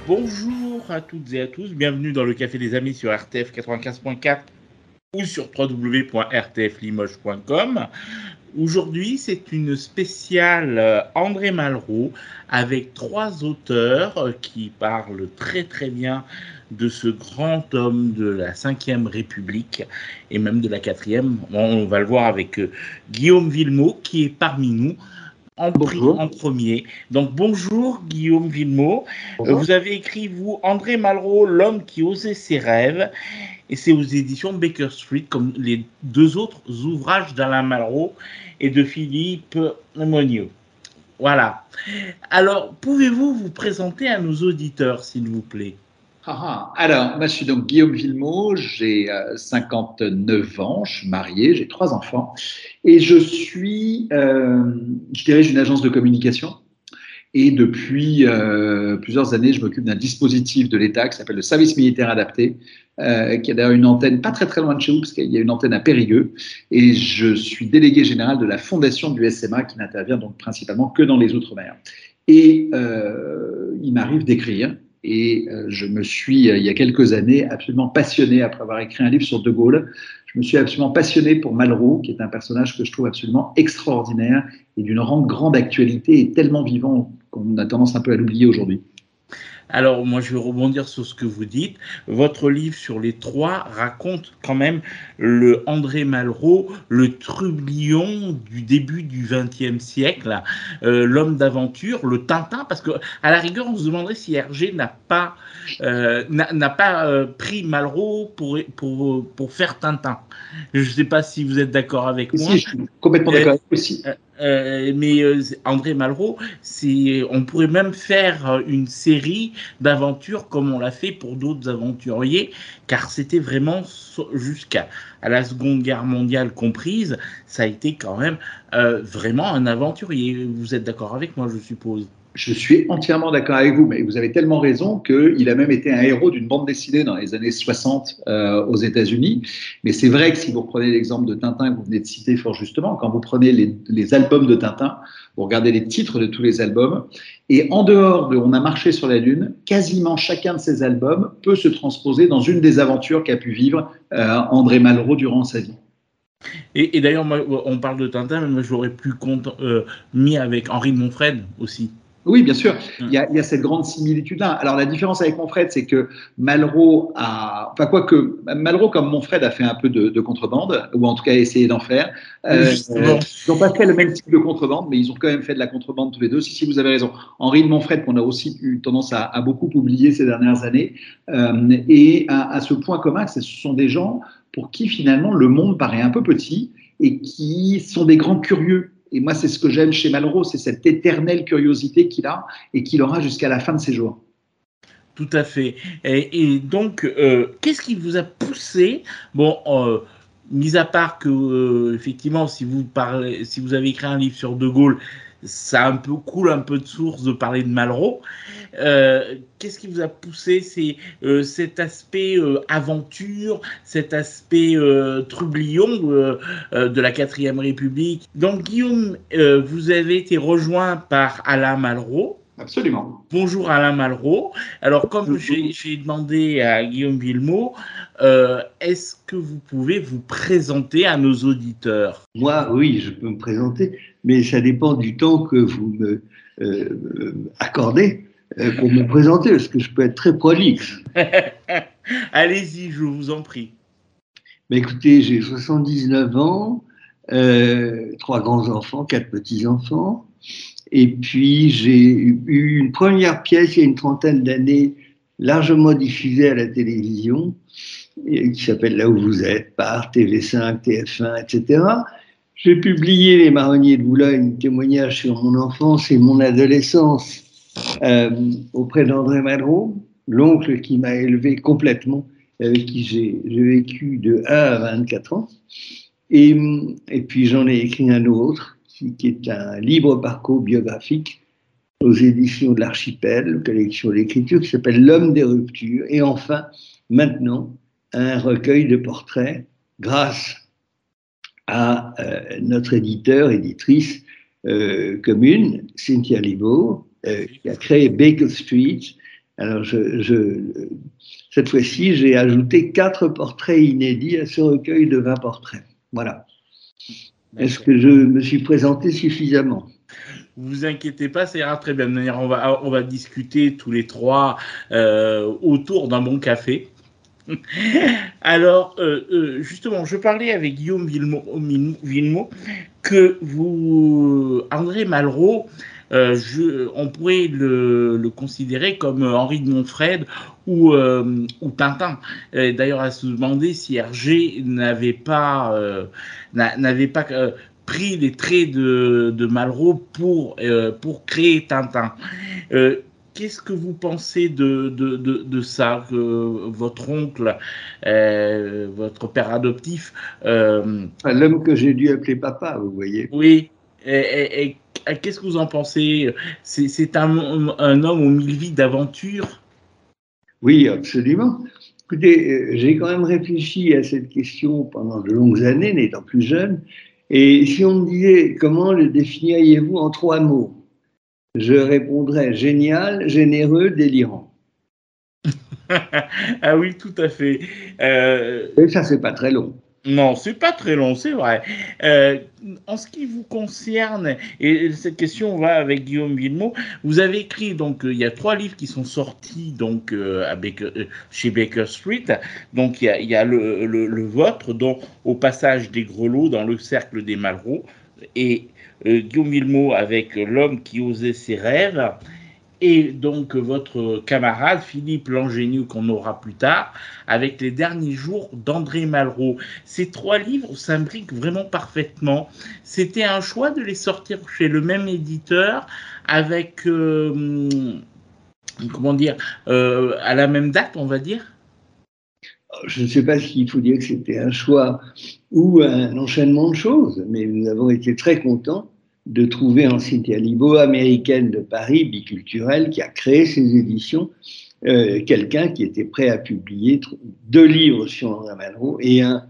Bonjour à toutes et à tous, bienvenue dans le Café des Amis sur RTF 95.4 ou sur www.rtflimoges.com. Aujourd'hui, c'est une spéciale André Malraux avec trois auteurs qui parlent très très bien de ce grand homme de la 5e République et même de la 4e. On va le voir avec Guillaume Villemot qui est parmi nous en premier. Donc bonjour Guillaume Villemot. Vous avez écrit, vous, André Malraux, L'homme qui osait ses rêves, et c'est aux éditions Baker Street, comme les deux autres ouvrages d'Alain Malraux et de Philippe Monnier. Voilà. Alors, pouvez-vous vous présenter à nos auditeurs, s'il vous plaît? Alors, moi, je suis donc Guillaume Villemot, j'ai 59 ans, je suis marié, j'ai 3 enfants et je dirige une agence de communication et depuis plusieurs années, je m'occupe d'un dispositif de l'État qui s'appelle le service militaire adapté, qui a d'ailleurs une antenne pas très très loin de chez vous parce qu'il y a une antenne à Périgueux et je suis délégué général de la fondation du SMA qui n'intervient donc principalement que dans les Outre-mer. Et il m'arrive d'écrire. Et je me suis, il y a quelques années, absolument passionné, après avoir écrit un livre sur De Gaulle, je me suis absolument passionné pour Malraux, qui est un personnage que je trouve absolument extraordinaire et d'une grande actualité et tellement vivant qu'on a tendance un peu à l'oublier aujourd'hui. Alors, moi, je vais rebondir sur ce que vous dites. Votre livre sur les trois raconte quand même le André Malraux, le trublion du début du XXe siècle, l'homme d'aventure, le Tintin, parce que à la rigueur, on se demanderait si Hergé n'a pas pris Malraux pour faire Tintin. Je ne sais pas si vous êtes d'accord avec moi. Si, je suis complètement d'accord avec vous aussi. Mais André Malraux, on pourrait même faire une série d'aventures comme on l'a fait pour d'autres aventuriers, car c'était vraiment, jusqu'à la Seconde Guerre mondiale comprise, ça a été quand même vraiment un aventurier. Vous êtes d'accord avec moi, je suppose? Je suis entièrement d'accord avec vous, mais vous avez tellement raison qu'il a même été un héros d'une bande dessinée dans les années 60 aux États-Unis. Mais c'est vrai que si vous reprenez l'exemple de Tintin que vous venez de citer fort justement, quand vous prenez les albums de Tintin, vous regardez les titres de tous les albums, et en dehors de On a marché sur la Lune, quasiment chacun de ces albums peut se transposer dans une des aventures qu'a pu vivre André Malraux durant sa vie. Et d'ailleurs, on parle de Tintin, mais j'aurais pu mis avec Henri de Montfred aussi. Oui, bien sûr, il y a cette grande similitude-là. Alors, la différence avec Montfred, c'est que Malraux Malraux, comme Montfred, a fait un peu de contrebande, ou en tout cas a essayé d'en faire. Ils n'ont pas fait le même type de contrebande, mais ils ont quand même fait de la contrebande tous les deux. Si vous avez raison. Henri de Montfred, qu'on a aussi eu tendance à beaucoup oublier ces dernières années, et à ce point commun que ce sont des gens pour qui, finalement, le monde paraît un peu petit et qui sont des grands curieux. Et moi, c'est ce que j'aime chez Malraux, c'est cette éternelle curiosité qu'il a et qu'il aura jusqu'à la fin de ses jours. Tout à fait. Et donc, qu'est-ce qui vous a poussé, mis à part que, effectivement, si vous avez écrit un livre sur De Gaulle, ça coule un peu de source de parler de Malraux. Qu'est-ce qui vous a poussé? C'est cet aspect aventure, cet aspect trublion de la 4e République. Donc, Guillaume, vous avez été rejoint par Alain Malraux. Absolument. Bonjour Alain Malraux. Alors, comme j'ai demandé à Guillaume Villemot, est-ce que vous pouvez vous présenter à nos auditeurs? Moi, oui, je peux me présenter, mais ça dépend du temps que vous me accordez pour me présenter, parce que je peux être très prolixe. Allez-y, je vous en prie. Mais écoutez, j'ai 79 ans, 3 grands-enfants, 4 petits-enfants. Et puis, j'ai eu une première pièce il y a une trentaine d'années, largement diffusée à la télévision, qui s'appelle Là où vous êtes, par TV5, TF1, etc. J'ai publié Les Marronniers de Boulogne, témoignage sur mon enfance et mon adolescence auprès d'André Malraux, l'oncle qui m'a élevé complètement, avec qui j'ai vécu de 1 à 24 ans. Et puis j'en ai écrit un autre, qui est un libre parcours biographique aux éditions de l'Archipel, collection d'écriture, qui s'appelle L'homme des ruptures. Et enfin, maintenant, un recueil de portraits grâce à notre éditrice commune, Cynthia Libaud, qui a créé Baker Street, Alors, cette fois-ci, j'ai ajouté 4 portraits inédits à ce recueil de 20 portraits. Voilà. Est-ce que je me suis présenté suffisamment? Vous inquiétez pas, ça ira très bien. D'ailleurs, on va discuter tous les trois autour d'un bon café. Alors, justement, je parlais avec Guillaume Villemot que André Malraux, on pourrait le considérer comme Henri de Montfred ou Tintin. D'ailleurs, à se demander si Hergé n'avait pas pris les traits de Malraux pour créer Tintin. Qu'est-ce que vous pensez de ça, que votre oncle, votre père adoptif... L'homme que j'ai dû appeler papa, vous voyez. Oui, et qu'est-ce que vous en pensez? C'est un homme aux mille vies d'aventure? Oui, absolument. Écoutez, j'ai quand même réfléchi à cette question pendant de longues années, n'étant plus jeune. Et si on me disait comment le définiriez-vous en 3 mots, je répondrais génial, généreux, délirant. Ah oui, tout à fait. Et ça, c'est pas très long. Non, c'est pas très long, c'est vrai. En ce qui vous concerne, et cette question va avec Guillaume Villemot, vous avez écrit, donc, il y a 3 livres qui sont sortis donc, chez Baker Street. Donc, il y a le vôtre, dont Au passage des grelots, dans le cercle des Malraux, et Guillaume Villemot avec L'homme qui osait ses rêves. Et donc votre camarade Philippe Langenieux, qu'on aura plus tard, avec Les derniers jours d'André Malraux. Ces 3 livres s'imbriquent vraiment parfaitement. C'était un choix de les sortir chez le même éditeur, avec, comment dire, à la même date, on va dire? Je ne sais pas s'il faut dire que c'était un choix ou un enchaînement de choses, mais nous avons été très contents de trouver en Cité Libo-Américaine de Paris, biculturelle, qui a créé ces éditions, quelqu'un qui était prêt à publier 2 livres sur André Malraux et un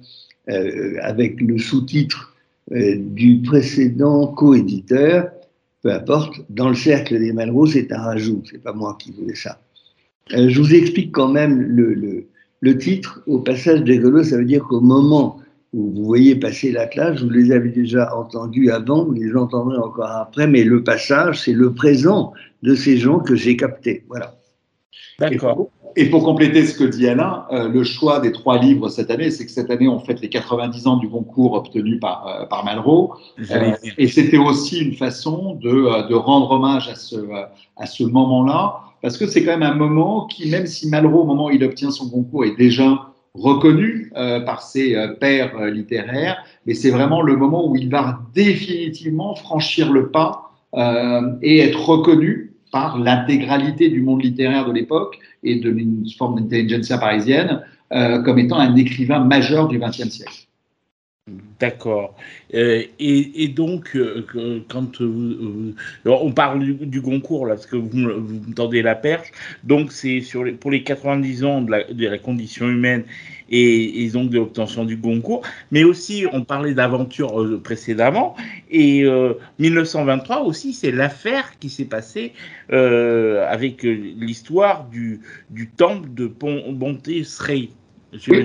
avec le sous-titre du précédent coéditeur, peu importe, dans le cercle des Malraux, c'est un rajout, c'est pas moi qui voulais ça. Je vous explique quand même le titre, Au passage des grelots, ça veut dire qu'au moment où vous voyez passer l'Atlas, vous les avez déjà entendus avant, vous les entendrez encore après, mais le passage, c'est le présent de ces gens que j'ai captés. Voilà. D'accord. Et pour compléter ce que dit Alain, le choix des 3 livres cette année, c'est que cette année, on fête les 90 ans du Goncourt obtenu par Malraux. Et c'était aussi une façon de rendre hommage à ce moment-là, parce que c'est quand même un moment qui, même si Malraux, au moment où il obtient son Goncourt, est déjà reconnu par ses pairs littéraires, mais c'est vraiment le moment où il va définitivement franchir le pas et être reconnu par l'intégralité du monde littéraire de l'époque et de une forme d'intelligentsia parisienne comme étant un écrivain majeur du XXe siècle. D'accord. Et donc, quand on parle du Goncourt, là, parce que vous me tendez la perche, donc c'est pour les 90 ans de la condition humaine et donc de l'obtention du Goncourt, mais aussi, on parlait d'aventure précédemment, et 1923 aussi, c'est l'affaire qui s'est passée avec l'histoire du temple de Bonté Srey. Oui.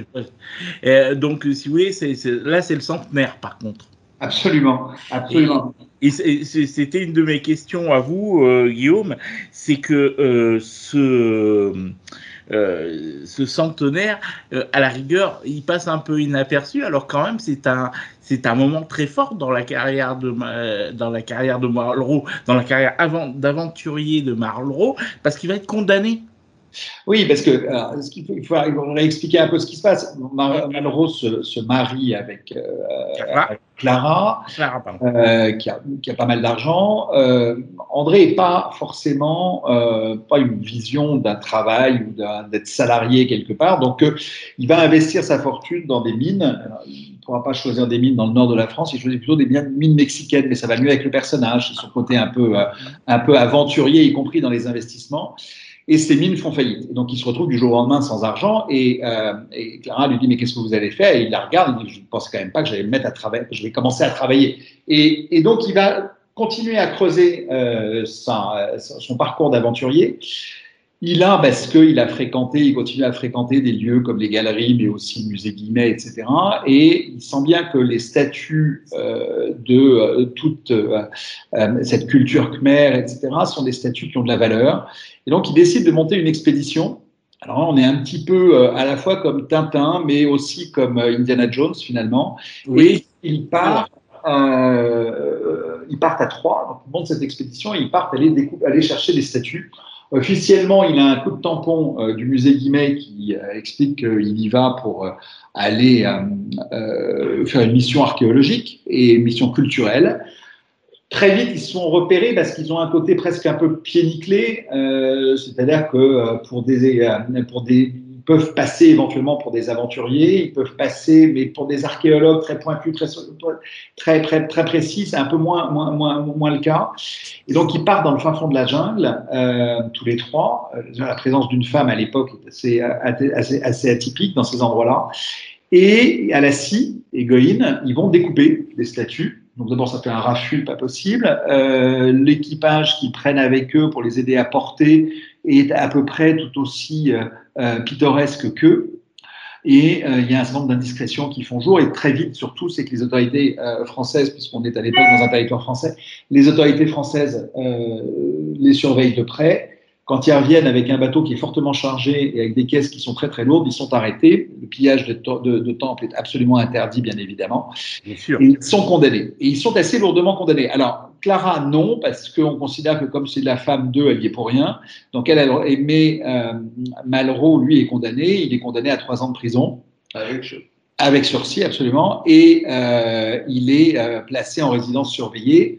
Donc, si vous voulez, là, c'est le centenaire, par contre. Absolument, absolument. Et c'était une de mes questions à vous, Guillaume, c'est que ce centenaire, à la rigueur, il passe un peu inaperçu, alors quand même, c'est un moment très fort dans la carrière de Malraux, dans la carrière d'aventurier de Malraux, parce qu'il va être condamné. Oui, parce que il faudrait expliquer un peu ce qui se passe. Malraux se marie avec Clara, qui a pas mal d'argent. André n'est pas forcément pas une vision d'un travail ou d'être salarié quelque part. Donc, il va investir sa fortune dans des mines. Alors, il ne pourra pas choisir des mines dans le nord de la France. Il choisit plutôt des mines mexicaines, mais ça va mieux avec le personnage, son côté un peu aventurier, y compris dans les investissements. Et ces mines font faillite. Donc, il se retrouve du jour au lendemain sans argent. Et Clara lui dit, mais qu'est-ce que vous avez fait? Et il la regarde, il dit, je ne pense quand même pas que j'allais me mettre à travailler, que je vais commencer à travailler. Et donc, il va continuer à creuser son parcours d'aventurier. Il a, parce qu'il a fréquenté, il continue à fréquenter des lieux comme les galeries, mais aussi le musée Guimet, etc. Et il sent bien que les statuts de toute cette culture khmer, etc., sont des statuts qui ont de la valeur. Et donc, il décide de monter une expédition. Alors là, on est un petit peu à la fois comme Tintin, mais aussi comme Indiana Jones, finalement. Oui. Et ils partent à trois, donc ils montent cette expédition et ils partent aller chercher des statues. Officiellement, il a un coup de tampon du musée Guimet qui explique qu'il y va pour aller faire une mission archéologique et une mission culturelle. Très vite, ils se sont repérés parce qu'ils ont un côté presque un peu pied nickelé, c'est-à-dire que ils peuvent passer éventuellement pour des aventuriers, ils peuvent passer, mais pour des archéologues très pointus, très précis, c'est un peu moins le cas. Et donc, ils partent dans le fin fond de la jungle, tous les trois. La présence d'une femme à l'époque est assez atypique dans ces endroits-là. Et à la scie, Egoïne, ils vont découper des statues. Donc d'abord, ça fait un raffut pas possible. L'équipage qu'ils prennent avec eux pour les aider à porter est à peu près tout aussi pittoresque qu'eux. Et il y a un certain nombre d'indiscrétions qui font jour. Et très vite, surtout, c'est que les autorités françaises, puisqu'on est à l'époque dans un territoire français, les autorités françaises les surveillent de près. Quand ils reviennent avec un bateau qui est fortement chargé et avec des caisses qui sont très lourdes, ils sont arrêtés. Le pillage de temples est absolument interdit, bien évidemment. Bien sûr. Et ils sont condamnés. Et ils sont assez lourdement condamnés. Alors, Clara, non, parce qu'on considère que comme c'est la femme d'eux, elle y est pour rien. Donc, mais Malraux, lui, est condamné. Il est condamné à 3 ans de prison. Avec sursis, absolument. Et il est placé en résidence surveillée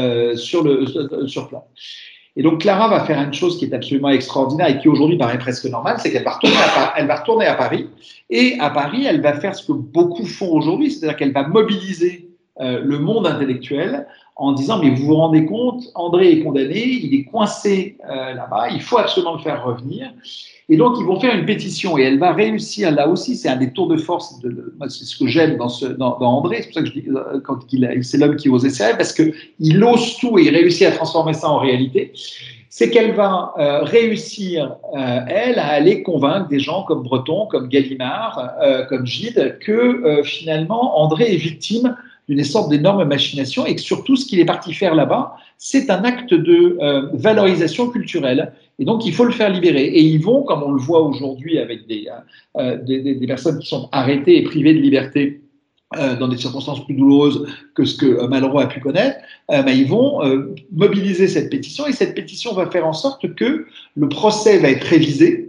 sur place. Et donc, Clara va faire une chose qui est absolument extraordinaire et qui aujourd'hui paraît presque normale, c'est qu'elle va retourner à Paris. Et à Paris, elle va faire ce que beaucoup font aujourd'hui, c'est-à-dire qu'elle va mobiliser le monde intellectuel en disant « Mais vous vous rendez compte, André est condamné, il est coincé là-bas, il faut absolument le faire revenir. » Et donc, ils vont faire une pétition et elle va réussir, là aussi, c'est un des tours de force, c'est ce que j'aime dans André, c'est pour ça que je dis c'est l'homme qui ose essayer, parce qu'il ose tout et il réussit à transformer ça en réalité, c'est qu'elle va réussir, elle, à aller convaincre des gens comme Breton, comme Gallimard, comme Gide, que finalement, André est victime d'une sorte d'énorme machination et que surtout, ce qu'il est parti faire là-bas, c'est un acte de valorisation culturelle. Et donc, il faut le faire libérer. Et ils vont, comme on le voit aujourd'hui avec des personnes qui sont arrêtées et privées de liberté dans des circonstances plus douloureuses que ce que Malraux a pu connaître, ils vont mobiliser cette pétition et cette pétition va faire en sorte que le procès va être révisé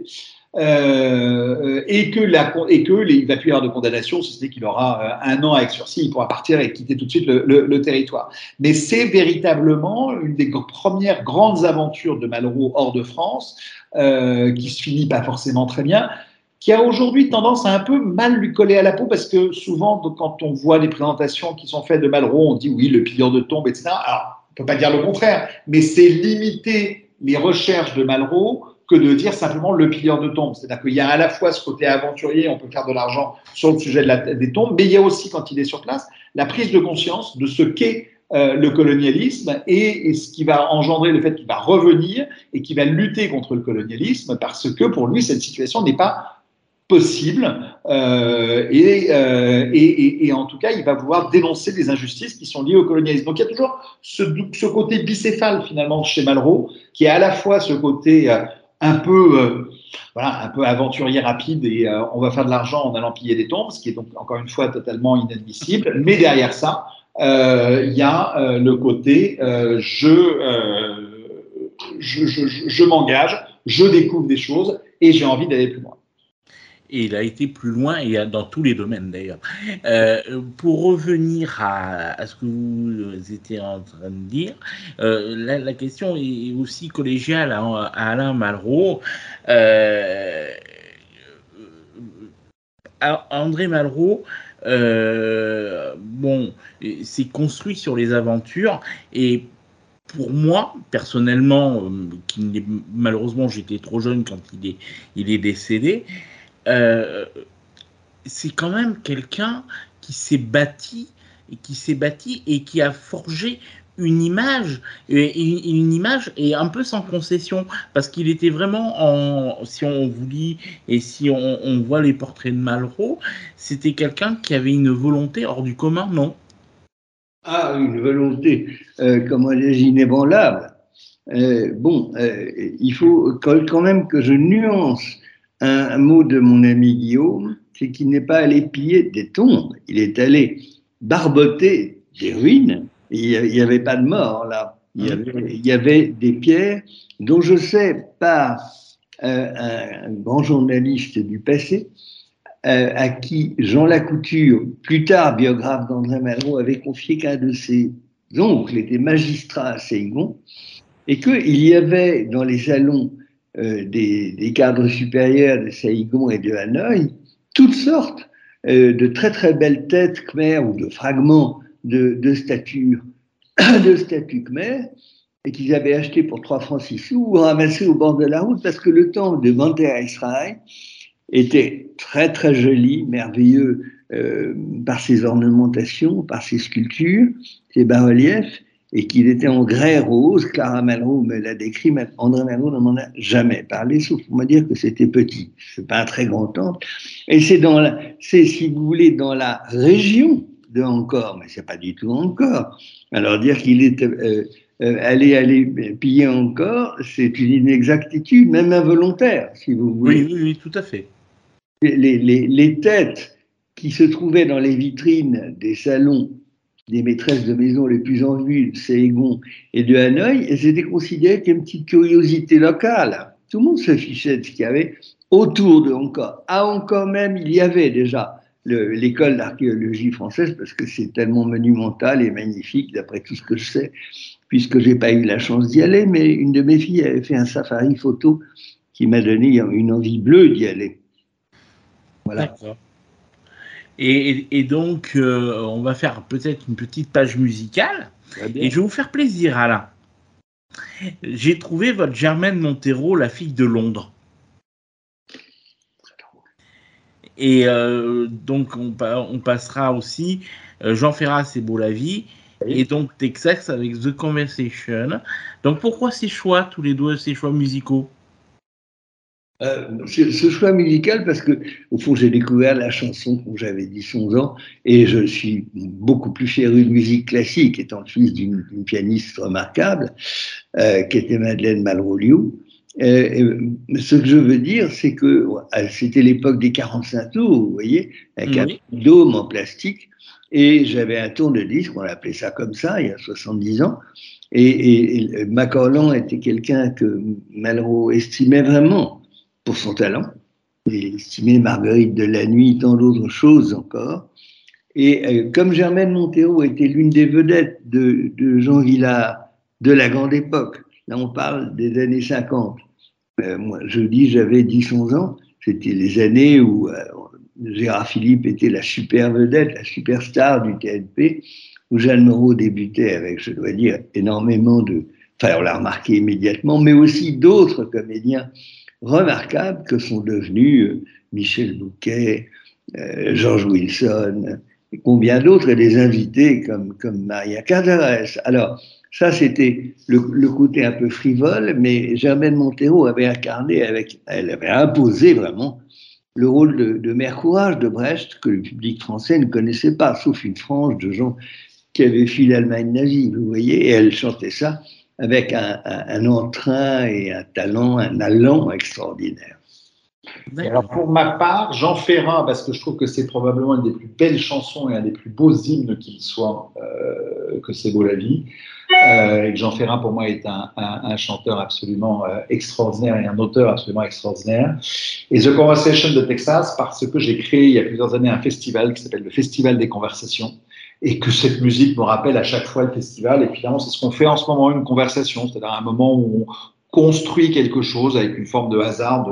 et qu'il va plus y avoir de condamnation, si ce n'est qu'il aura 1 an avec sursis, il pourra partir et quitter tout de suite le territoire. Mais c'est véritablement une des premières grandes aventures de Malraux hors de France, qui se finit pas forcément très bien, qui a aujourd'hui tendance à un peu mal lui coller à la peau, parce que souvent, quand on voit les présentations qui sont faites de Malraux, on dit oui, le pilleur de tombes, etc. Alors, on ne peut pas dire le contraire, mais c'est limiter les recherches de Malraux que de dire simplement le pilleur de tombes. C'est-à-dire qu'il y a à la fois ce côté aventurier, on peut faire de l'argent sur le sujet des tombes, mais il y a aussi, quand il est sur place, la prise de conscience de ce qu'est le colonialisme et ce qui va engendrer le fait qu'il va revenir et qu'il va lutter contre le colonialisme, parce que pour lui, cette situation n'est pas possible et en tout cas, il va vouloir dénoncer les injustices qui sont liées au colonialisme. Donc, il y a toujours ce côté bicéphale, finalement, chez Malraux, qui est à la fois ce côté un peu aventurier rapide et on va faire de l'argent en allant piller des tombes, ce qui est donc encore une fois totalement inadmissible. Mais derrière ça, il y a le côté je m'engage, je découvre des choses et j'ai envie d'aller plus loin. Et il a été plus loin, et dans tous les domaines d'ailleurs. Pour revenir à ce que vous étiez en train de dire, la question est aussi collégiale à Alain Malraux. André Malraux, s'est construit sur les aventures, et pour moi, personnellement, malheureusement j'étais trop jeune quand il est décédé, c'est quand même quelqu'un qui s'est bâti et qui a forgé une image, une image et un peu sans concession, parce qu'il était vraiment, si on vous lit et si on voit les portraits de Malraux, c'était quelqu'un qui avait une volonté hors du commun, non? Ah, une volonté, comment dire, inébranlable. Il faut quand même que je nuance un mot de mon ami Guillaume, c'est qu'il n'est pas allé piller des tombes, il est allé barboter des ruines. Il n'y avait pas de mort là, il y avait des pierres dont je sais par un grand journaliste du passé, à qui Jean Lacouture, plus tard biographe d'André Malraux, avait confié qu'un de ses oncles était magistrat à Saigon, et qu'il y avait dans les salons des cadres supérieurs de Saigon et de Hanoï toutes sortes de très très belles têtes khmères ou de fragments de statues khmères, et qu'ils avaient acheté pour 3 francs 6 sous ou ramassé au bord de la route, parce que le temple de Manter Israël était très très joli, merveilleux par ses ornementations, par ses sculptures, ses bas-reliefs, et qu'il était en grès rose. Clara Malraux me l'a décrit, mais André Malraux ne m'en a jamais parlé, sauf pour me dire que c'était petit. C'est pas un très grand temple. Et c'est si vous voulez, dans la région de Angkor, mais c'est pas du tout Angkor. Alors dire qu'il est aller piller Angkor, c'est une inexactitude, même involontaire, si vous voulez. Oui, tout à fait. Les têtes qui se trouvaient dans les vitrines des salons des maîtresses de maison les plus en vue de Saigon et de Hanoï, elles étaient considérées comme une petite curiosité locale. Tout le monde se fichait de ce qu'il y avait autour de Angkor. À Angkor même, il y avait déjà l'école d'archéologie française, parce que c'est tellement monumental et magnifique, d'après tout ce que je sais, puisque je n'ai pas eu la chance d'y aller, mais une de mes filles avait fait un safari photo qui m'a donné une envie bleue d'y aller. Voilà. D'accord. Et donc, on va faire peut-être une petite page musicale. Et je vais vous faire plaisir, Alain. J'ai trouvé votre Germaine Montero, La fille de Londres. Et donc, on passera aussi Jean Ferrat, C'est beau la vie. Et donc, Texas avec The Conversation. Donc, pourquoi ces choix, tous les deux, ces choix musicaux? Ce choix musical, parce que au fond j'ai découvert la chanson quand j'avais 10-11 ans, et je suis beaucoup plus féru de musique classique, étant le fils d'une pianiste remarquable qui était Madeleine Malraux-Liu. Ce que je veux dire, c'est que c'était l'époque des 45 tours, vous voyez, avec un dôme en plastique, et j'avais un tourne-disque, on appelait ça comme ça, il y a 70 ans, et Macorlan était quelqu'un que Malraux estimait vraiment pour son talent. Il estimait Marguerite de la Nuit, tant d'autres choses encore. Et comme Germaine Montero était l'une des vedettes de Jean Vilar de la grande époque, là on parle des années 50, moi je dis j'avais 10-11 ans, c'était les années où Gérard Philippe était la super vedette, la superstar du TNP, où Jeanne Moreau débutait avec, je dois dire, énormément enfin on l'a remarqué immédiatement, mais aussi d'autres comédiens remarquables que sont devenus Michel Bouquet, George Wilson, et combien d'autres, et des invités comme Maria Cazares. Alors, ça, c'était le côté un peu frivole, mais Germaine Montero avait incarné, elle avait imposé vraiment le rôle de Mère Courage de Brecht, que le public français ne connaissait pas, sauf une frange de gens qui avaient fui l'Allemagne nazie, vous voyez, et elle chantait ça avec un entrain et un talent, un allant extraordinaire. Et alors pour ma part, Jean Ferrat, parce que je trouve que c'est probablement une des plus belles chansons et un des plus beaux hymnes qu'il soit, que C'est beau la vie. Jean Ferrat, pour moi, est un chanteur absolument extraordinaire et un auteur absolument extraordinaire. Et The Conversation de Texas, parce que j'ai créé il y a plusieurs années un festival qui s'appelle le Festival des Conversations, et que cette musique me rappelle à chaque fois le festival. Et finalement, c'est ce qu'on fait en ce moment, une conversation, c'est-à-dire un moment où on construit quelque chose avec une forme de hasard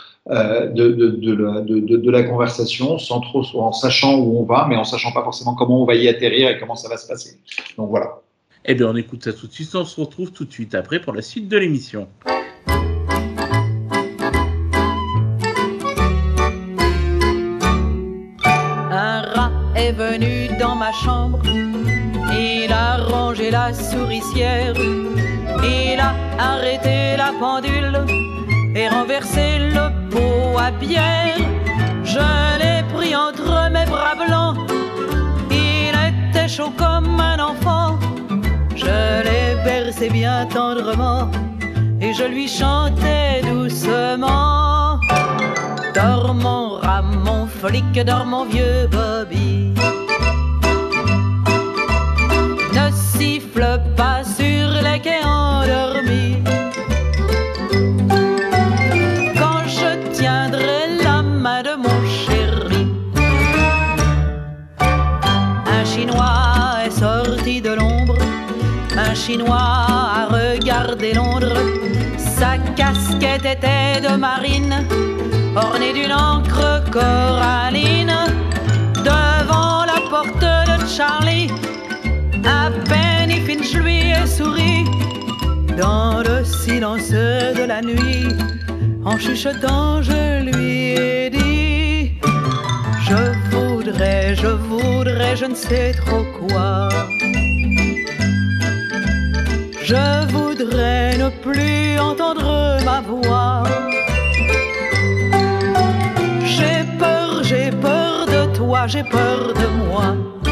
de la conversation, en sachant où on va, mais en sachant pas forcément comment on va y atterrir et comment ça va se passer. Donc voilà. Eh bien, on écoute ça tout de suite. On se retrouve tout de suite après pour la suite de l'émission. Un rat est venu dans ma chambre, il a rongé chez la souricière. Il a arrêté la pendule et renversé le pot à bière. Je l'ai pris entre mes bras blancs, il était chaud comme un enfant. Je l'ai bercé bien tendrement et je lui chantais doucement. Dors mon rat, mon flic, dors mon vieux Bobby. Ne siffle pas sur les quais endormis. Quand je tiendrai la main de mon chéri. Un Chinois est sorti de l'ombre, un Chinois a regardé Londres. Sa casquette était de marine, ornée d'une encre coralline. Devant la porte de Charlie, à peine Finch lui ai souri. Dans le silence de la nuit, en chuchotant je lui ai dit: je voudrais, je ne sais trop quoi. Je voudrais ne plus entendre ma voix. J'ai peur de toi, j'ai peur de moi.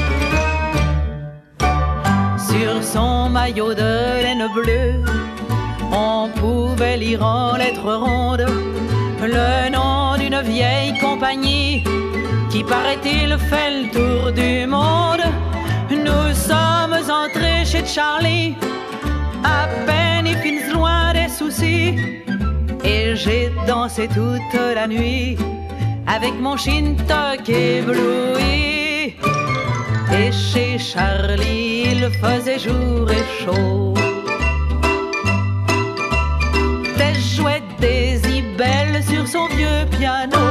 Sur son maillot de laine bleue, on pouvait lire en lettres rondes le nom d'une vieille compagnie qui, paraît-il, fait le tour du monde. Nous sommes entrés chez Charlie, à peine fins loin des soucis, et j'ai dansé toute la nuit avec mon Shintok ébloui. Et chez Charlie, il faisait jour et chaud. Des jouets, des ibelles sur son vieux piano.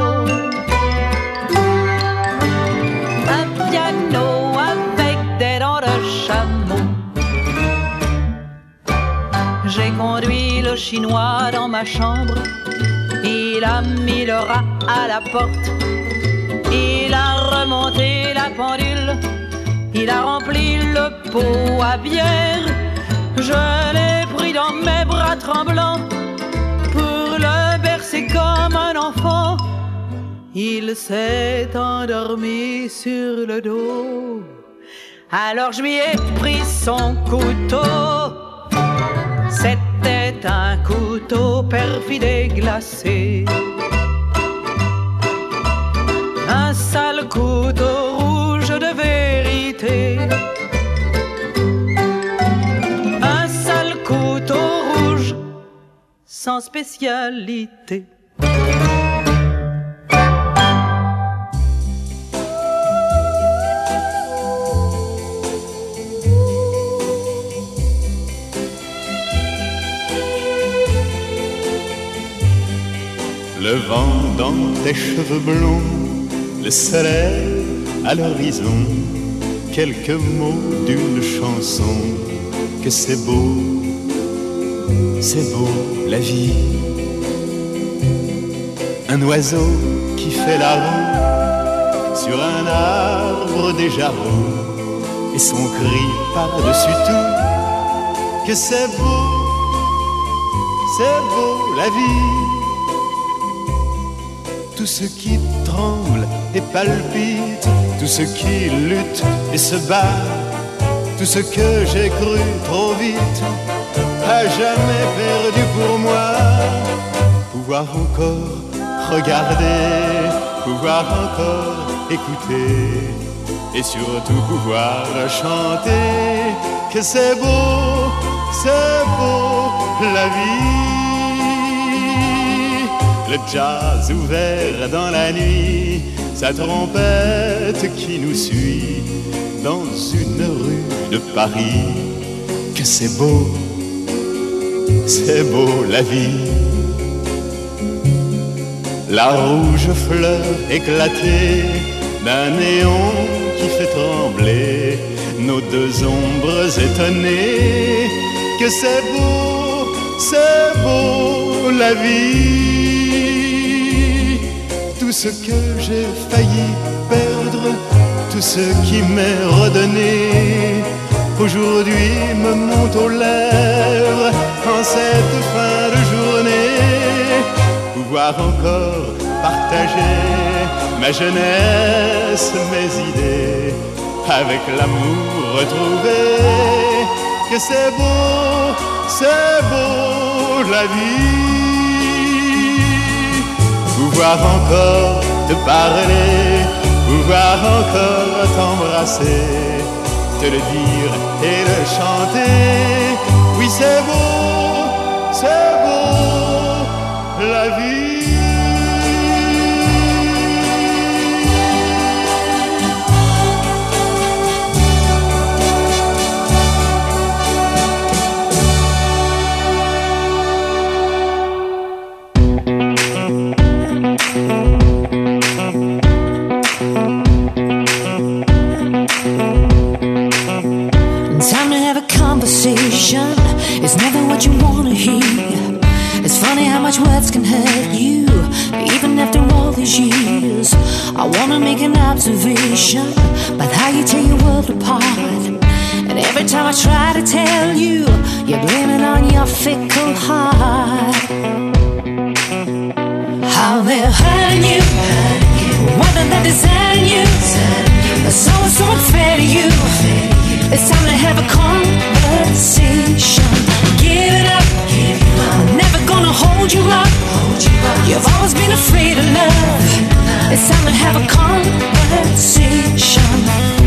Un piano avec des dents de chameau. J'ai conduit le Chinois dans ma chambre. Il a mis le rat à la porte. Il a remonté la pendule. Il a rempli le pot à bière. Je l'ai pris dans mes bras tremblants pour le bercer comme un enfant. Il s'est endormi sur le dos. Alors je lui ai pris son couteau. C'était un couteau perfide et glacé. Un sale couteau rouge de vérité. Un sale couteau rouge sans spécialité. Le vent dans tes cheveux blonds, le soleil à l'horizon, quelques mots d'une chanson, que c'est beau la vie. Un oiseau qui fait la roue sur un arbre déjà roux, et son cri par-dessus tout, que c'est beau la vie. Tout ce qui tremble et palpite, tout ce qui lutte et se bat, tout ce que j'ai cru trop vite, à jamais perdu pour moi. Pouvoir encore regarder, pouvoir encore écouter, et surtout pouvoir chanter, que c'est beau la vie. Le jazz ouvert dans la nuit, sa trompette qui nous suit dans une rue de Paris. Que c'est beau la vie. La rouge fleur éclatée d'un néon qui fait trembler nos deux ombres étonnées. Que c'est beau la vie. Tout ce que j'ai failli perdre, tout ce qui m'est redonné, aujourd'hui me monte aux lèvres en cette fin de journée. Pouvoir encore partager ma jeunesse, mes idées, avec l'amour retrouvé. Que c'est beau la vie. Pouvoir encore te parler, pouvoir encore t'embrasser, te le dire et le chanter. Oui, c'est beau la vie. It's never what you wanna hear. It's funny how much words can hurt you, even after all these years. I wanna make an observation about how you tear your world apart. And every time I try to tell you, you blame it on your fickle heart. How they're hurting you, whether they design you, so unfair to you. It's time to have a conversation. Give it up, I'm never gonna hold you up. You've always been afraid of love. It's time to have a conversation.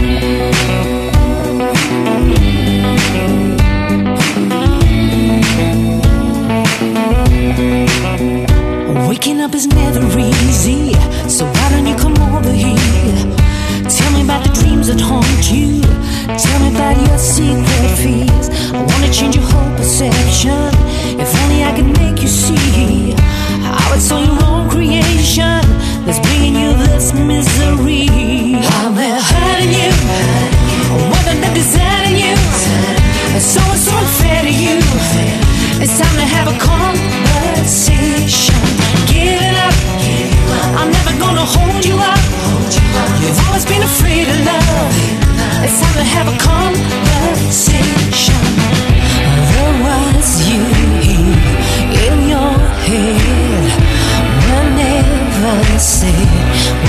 Waking up is never easy, so why don't you come over here? Tell me about the dreams that haunt you. Tell me about your secret fears. I wanna change your whole perception. If only I could make you see how it's all your own creation that's bringing you this misery. How they're hurting you, whether they're deserting you, it's so unfair to you. It's time to have a conversation. Give it up, I'm never gonna hold you up. You've always been afraid of love. It's time to have a conversation. The words you hear in your head were never said,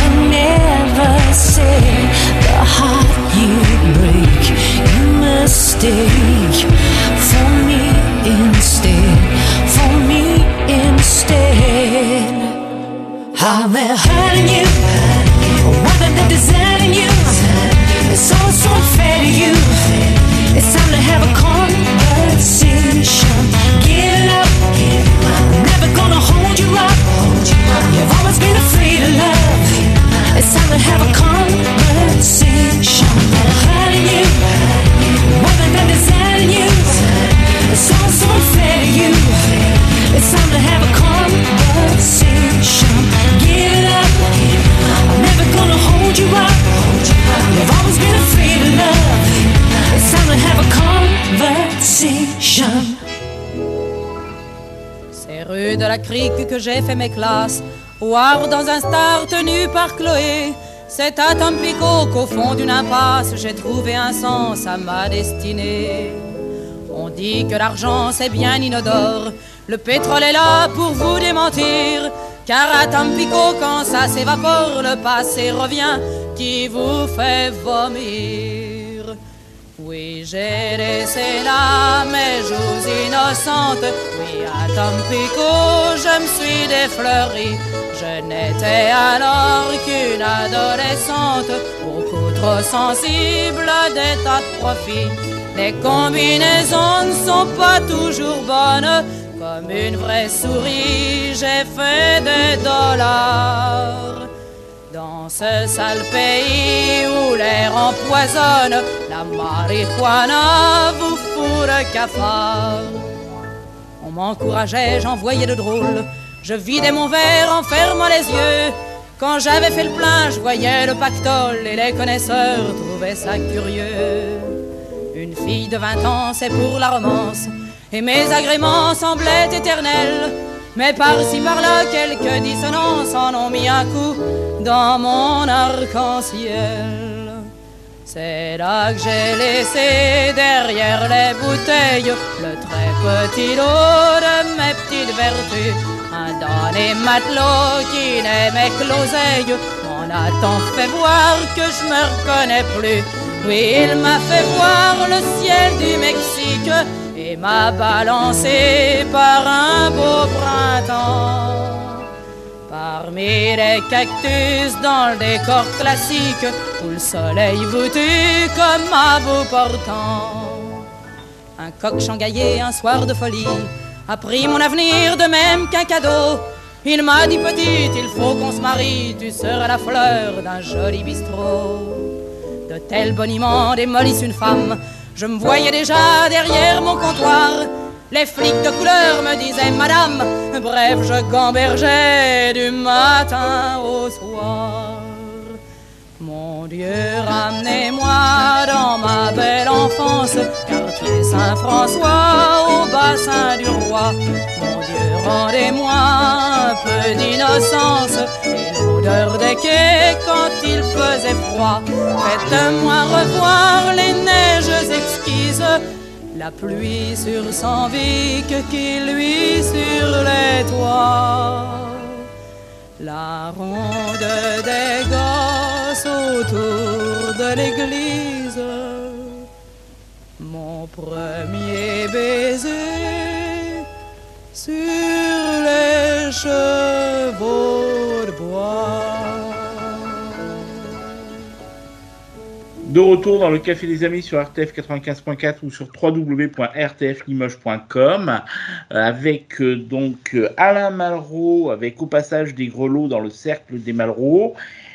the heart you break, you mistake for me instead. How they're hurting you, whether they're deserting you, it's all so unfair to you. It's time to have a conversation. Give it up, I'm never gonna hold you up. You've always been afraid of love. It's time to have a conversation. They're hurting you, whether they're deserting you, it's all so unfair to you. It's time to have a conversation. Give it up, I'm never gonna hold you up. You've always been afraid of love. It's time to have a conversation. C'est rue de la Crique que j'ai fait mes classes, au Havre dans un star tenu par Chloé. C'est à Tampico qu'au fond d'une impasse j'ai trouvé un sens à ma destinée. On dit que l'argent c'est bien inodore, le pétrole est là pour vous démentir. Car à Tampico quand ça s'évapore, le passé revient qui vous fait vomir. Oui, j'ai laissé là mes joues innocentes. Oui, à Tampico je me suis défleurie. Je n'étais alors qu'une adolescente, beaucoup trop sensible à des tas de profits. Les combinaisons ne sont pas toujours bonnes. Comme une vraie souris, j'ai fait des dollars. Dans ce sale pays où l'air empoisonne, la marijuana vous fout le cafard. On m'encourageait, j'en voyais de drôles. Je vidais mon verre en fermant les yeux. Quand j'avais fait le plein, je voyais le pactole et les connaisseurs trouvaient ça curieux. Une fille de 20 ans, c'est pour la romance, et mes agréments semblaient éternels. Mais par-ci par-là, quelques dissonances en ont mis un coup dans mon arc-en-ciel. C'est là que j'ai laissé derrière les bouteilles le très petit lot de mes petites vertus. Un damné matelot qui n'aimait que l'oseille m'en a tant fait voir que je me reconnais plus. Oui, il m'a fait voir le ciel du Mexique et m'a balancé par un beau printemps. Parmi les cactus dans le décor classique où le soleil vous tue comme à bout portant. Un coq changaillé un soir de folie a pris mon avenir de même qu'un cadeau. Il m'a dit petite, il faut qu'on se marie, tu seras la fleur d'un joli bistrot. De tels boniments démolissent une femme, je me voyais déjà derrière mon comptoir. Les flics de couleur me disaient madame, bref je gambergeais du matin au soir. Mon Dieu, ramenez-moi dans ma belle enfance, quartier Saint-François au bassin du roi. Mon Dieu, rendez-moi un peu d'innocence et l'odeur des quais quand il faisait froid. Faites-moi revoir les neiges exquises, la pluie sur son vic qui luit sur les toits. La ronde des gosses autour de l'église, mon premier baiser sur les chevaux de bois. De retour dans le Café des Amis sur RTF 95.4 ou sur www.rtflimoges.com avec donc Alain Malraux avec Au passage des grelots dans le cercle des Malraux,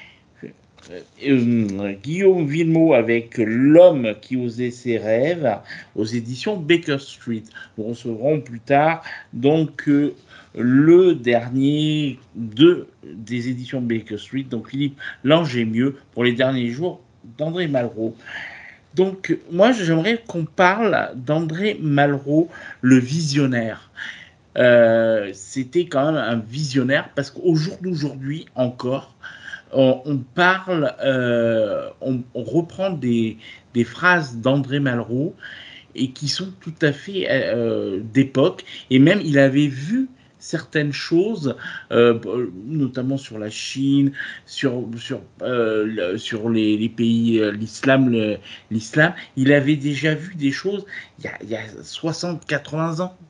Guillaume Villemot avec L'homme qui osait ses rêves aux éditions Baker Street. Nous recevrons plus tard donc le dernier des éditions Baker Street, donc Philippe Langemieux, pour les derniers jours d'André Malraux. Donc, moi, j'aimerais qu'on parle d'André Malraux, le visionnaire. C'était quand même un visionnaire parce qu'au jour d'aujourd'hui encore, on parle, on reprend des phrases d'André Malraux et qui sont tout à fait d'époque. Et même, il avait vu certaines choses, notamment sur la Chine, sur les pays, l'islam. Il avait déjà vu des choses il y a 60-80 ans.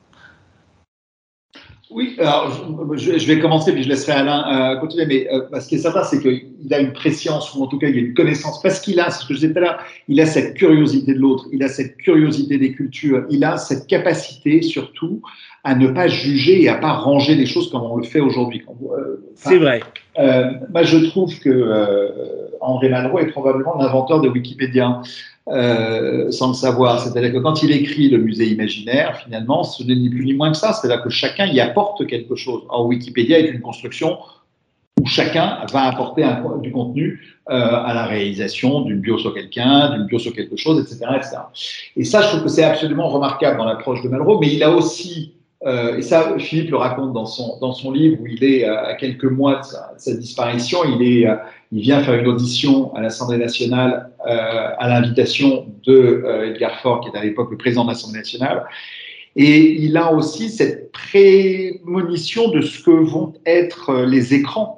Oui, alors je vais commencer, puis je laisserai Alain continuer. Mais ce qui est certain, c'est qu'il a une préscience, ou en tout cas, il a une connaissance, parce qu'il a, c'est ce que je disais tout à l'heure, il a cette curiosité de l'autre, il a cette curiosité des cultures, il a cette capacité, surtout, à ne pas juger et à pas ranger les choses comme on le fait aujourd'hui. C'est vrai. Moi, je trouve que André Malraux est probablement l'inventeur de Wikipédia. Sans le savoir, c'est-à-dire que quand il écrit le musée imaginaire, finalement, ce n'est ni plus ni moins que ça, c'est-à-dire que chacun y apporte quelque chose. Or, Wikipédia est une construction où chacun va apporter du contenu à la réalisation d'une bio sur quelqu'un, d'une bio sur quelque chose, etc., etc. Et ça, je trouve que c'est absolument remarquable dans l'approche de Malraux, mais il a aussi, et ça, Philippe le raconte dans son livre, où il est à quelques mois de sa disparition, il vient faire une audition à l'Assemblée nationale à l'invitation de Edgar Faure, qui est à l'époque le président de l'Assemblée nationale. Et il a aussi cette prémonition de ce que vont être les écrans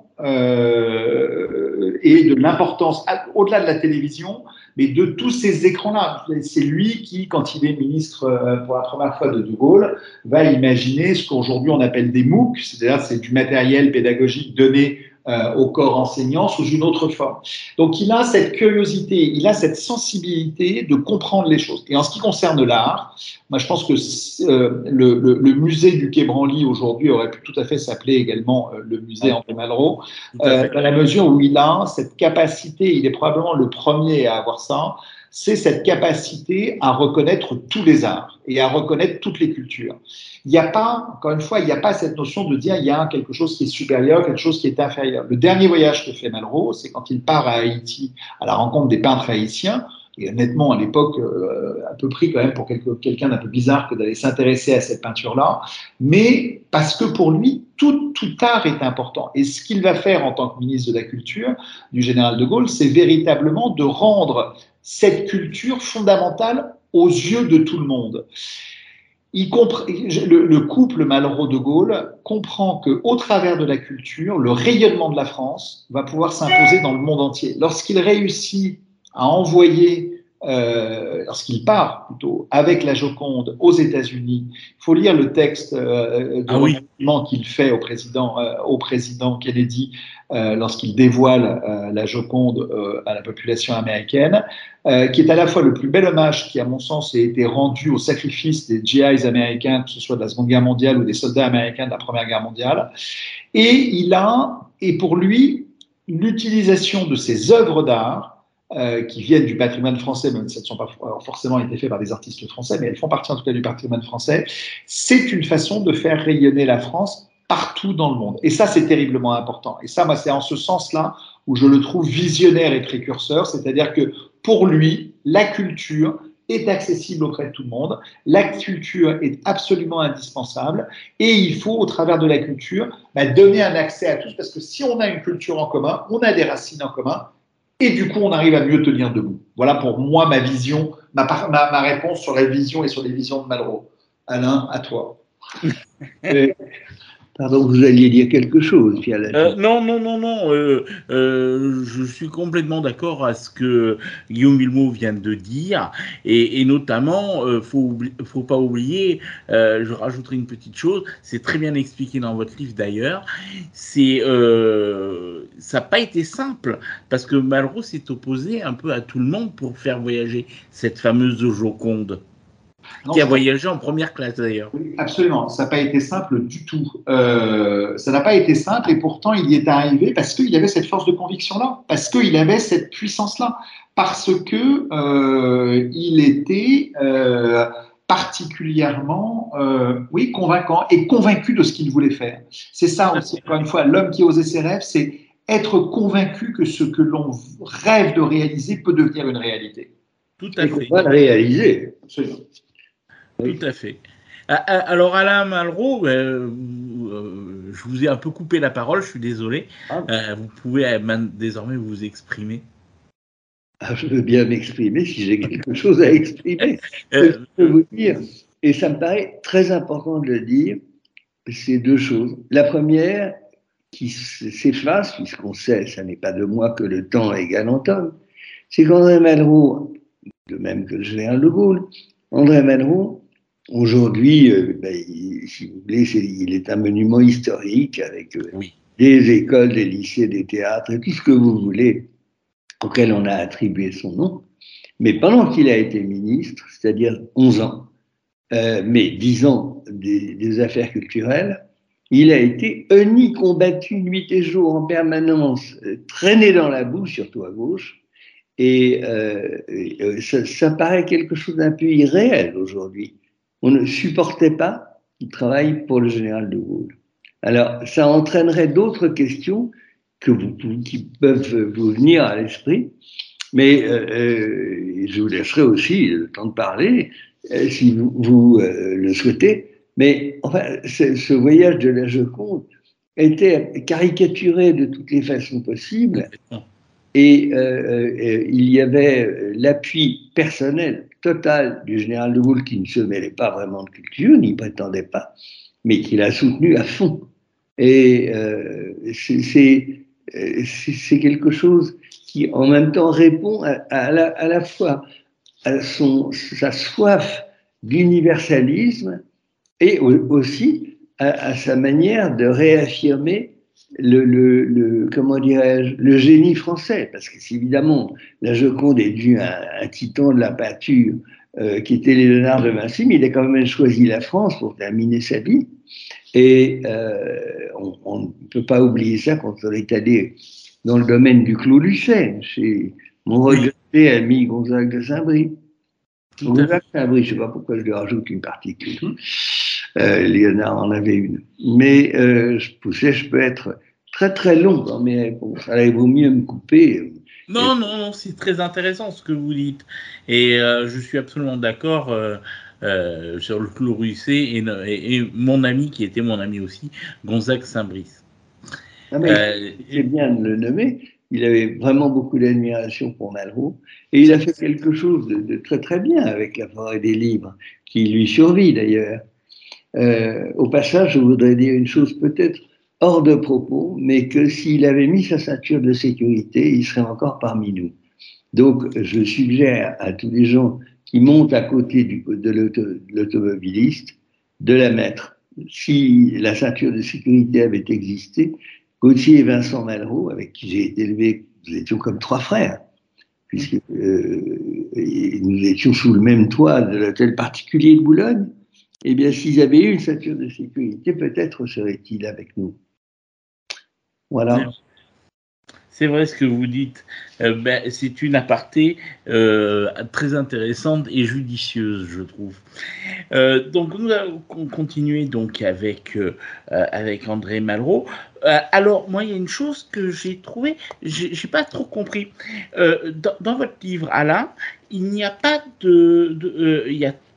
et de l'importance, au-delà de la télévision, mais de tous ces écrans-là. C'est lui qui, quand il est ministre pour la première fois de Gaulle, va imaginer ce qu'aujourd'hui on appelle des MOOC, c'est-à-dire c'est du matériel pédagogique donné au corps enseignant sous une autre forme. Donc il a cette curiosité, il a cette sensibilité de comprendre les choses. Et en ce qui concerne l'art, moi je pense que le musée du Quai Branly aujourd'hui aurait pu tout à fait s'appeler également le musée André Malraux, dans la mesure où il a cette capacité, il est probablement le premier à avoir ça, c'est cette capacité à reconnaître tous les arts et à reconnaître toutes les cultures. Il n'y a pas, encore une fois, il n'y a pas cette notion de dire il y a quelque chose qui est supérieur, quelque chose qui est inférieur. Le dernier voyage que fait Malraux, c'est quand il part à Haïti à la rencontre des peintres haïtiens. Et honnêtement, à l'époque, un peu pris quand même pour quelqu'un d'un peu bizarre que d'aller s'intéresser à cette peinture-là. Mais parce que pour lui, tout art est important. Et ce qu'il va faire en tant que ministre de la Culture du général de Gaulle, c'est véritablement de rendre cette culture fondamentale aux yeux de tout le monde. Le couple Malraux-de Gaulle comprend qu'au travers de la culture, le rayonnement de la France va pouvoir s'imposer dans le monde entier. Lorsqu'il réussit à envoyer, lorsqu'il part plutôt avec la Joconde aux États-Unis, il faut lire le texte de remerciement qu'il fait au président Kennedy lorsqu'il dévoile la Joconde à la population américaine, qui est à la fois le plus bel hommage qui, à mon sens, a été rendu au sacrifice des GIs américains, que ce soit de la Seconde Guerre mondiale ou des soldats américains de la Première Guerre mondiale. Et pour lui, l'utilisation de ces œuvres d'art qui viennent du patrimoine français, même si elles ne sont pas forcément été faites par des artistes français, mais elles font partie en tout cas du patrimoine français, c'est une façon de faire rayonner la France partout dans le monde. Et ça, c'est terriblement important. Et ça, moi, c'est en ce sens-là où je le trouve visionnaire et précurseur, c'est-à-dire que pour lui, la culture est accessible auprès de tout le monde, la culture est absolument indispensable, et il faut, au travers de la culture, donner un accès à tous, parce que si on a une culture en commun, on a des racines en commun, et du coup, on arrive à mieux tenir debout. Voilà pour moi ma vision, ma réponse sur la vision et sur les visions de Malraux. Alain, à toi. Pardon, vous alliez dire quelque chose, Pierre. Non. Je suis complètement d'accord à ce que Guillaume Villemot vient de dire, et notamment, faut pas oublier, je rajouterai une petite chose, c'est très bien expliqué dans votre livre d'ailleurs, ça n'a pas été simple, parce que Malraux s'est opposé un peu à tout le monde pour faire voyager cette fameuse Joconde. Qui a voyagé en première classe d'ailleurs. Oui, absolument, ça n'a pas été simple du tout. Ça n'a pas été simple et pourtant il y est arrivé parce qu'il avait cette force de conviction-là, parce qu'il avait cette puissance-là, parce que il était particulièrement convaincant et convaincu de ce qu'il voulait faire. C'est ça aussi, encore une fois, l'homme qui osait ses rêves, c'est être convaincu que ce que l'on rêve de réaliser peut devenir une réalité. Tout à fait. On va le réaliser. Absolument. Tout à fait. Alors Alain Malraux, je vous ai un peu coupé la parole, je suis désolé. Vous pouvez désormais vous exprimer. Je veux bien m'exprimer si j'ai quelque chose à exprimer. Je peux vous dire, et ça me paraît très important de le dire, c'est deux choses. La première, qui s'efface, puisqu'on sait, ça n'est pas de moi que le temps égale en tonnes, c'est qu'André Malraux, de même que le général de Gaulle, André Malraux, aujourd'hui, si vous voulez, il est un monument historique avec des écoles, des lycées, des théâtres, et tout ce que vous voulez, auquel on a attribué son nom. Mais pendant qu'il a été ministre, c'est-à-dire 11 ans, mais 10 ans des affaires culturelles, il a été honni, combattu nuit et jour en permanence, traîné dans la boue, surtout à gauche. Et ça paraît quelque chose d'un peu irréel aujourd'hui. On ne supportait pas qu'il travaille pour le général de Gaulle. Alors, ça entraînerait d'autres questions qui peuvent vous venir à l'esprit, mais je vous laisserai aussi le temps de parler, si vous le souhaitez. Mais enfin, ce voyage de la Joconde était caricaturé de toutes les façons possibles. Et il y avait l'appui personnel total du général de Gaulle qui ne se mêlait pas vraiment de culture, n'y prétendait pas, mais qui l'a soutenu à fond. Et c'est quelque chose qui en même temps répond à la fois à sa soif d'universalisme et aussi à sa manière de réaffirmer comment dirais-je, le génie français, parce que évidemment, la Joconde est due à un titan de la peinture qui était Léonard de Vinci, mais il a quand même choisi la France pour terminer sa vie. Et on ne peut pas oublier ça quand on est allé dans le domaine du Clos Lucé, chez mon regretté ami Gonzague de Saint-Brie. Gonzague de Saint-Brie, je ne sais pas pourquoi je lui rajoute une particule. Léonard en avait une. Mais je peux être très très long dans mes réponses. Alors, il vaut mieux me couper. Non, c'est très intéressant ce que vous dites. Et je suis absolument d'accord sur le Clos Lucé et mon ami, qui était mon ami aussi, Gonzague Saint-Brice. C'est bien de le nommer, il avait vraiment beaucoup d'admiration pour Malraux. Et il a fait quelque chose de très très bien avec La Forêt des Livres, qui lui survit d'ailleurs. Au passage, je voudrais dire une chose peut-être hors de propos, mais que s'il avait mis sa ceinture de sécurité, il serait encore parmi nous. Donc, je suggère à tous les gens qui montent à côté de l'automobiliste de la mettre. Si la ceinture de sécurité avait existé, Gauthier et Vincent Malraux, avec qui j'ai été élevé, nous étions comme trois frères, puisque nous étions sous le même toit de l'hôtel particulier de Boulogne. Eh bien, s'ils avaient eu une ceinture de sécurité, peut-être seraient-ils avec nous. Voilà. C'est vrai ce que vous dites. C'est une aparté très intéressante et judicieuse, je trouve. Donc, nous allons continuer donc avec André Malraux. Alors, moi, il y a une chose que j'ai trouvée, j'ai pas trop compris. Dans votre livre, Alain, il n'y a pas il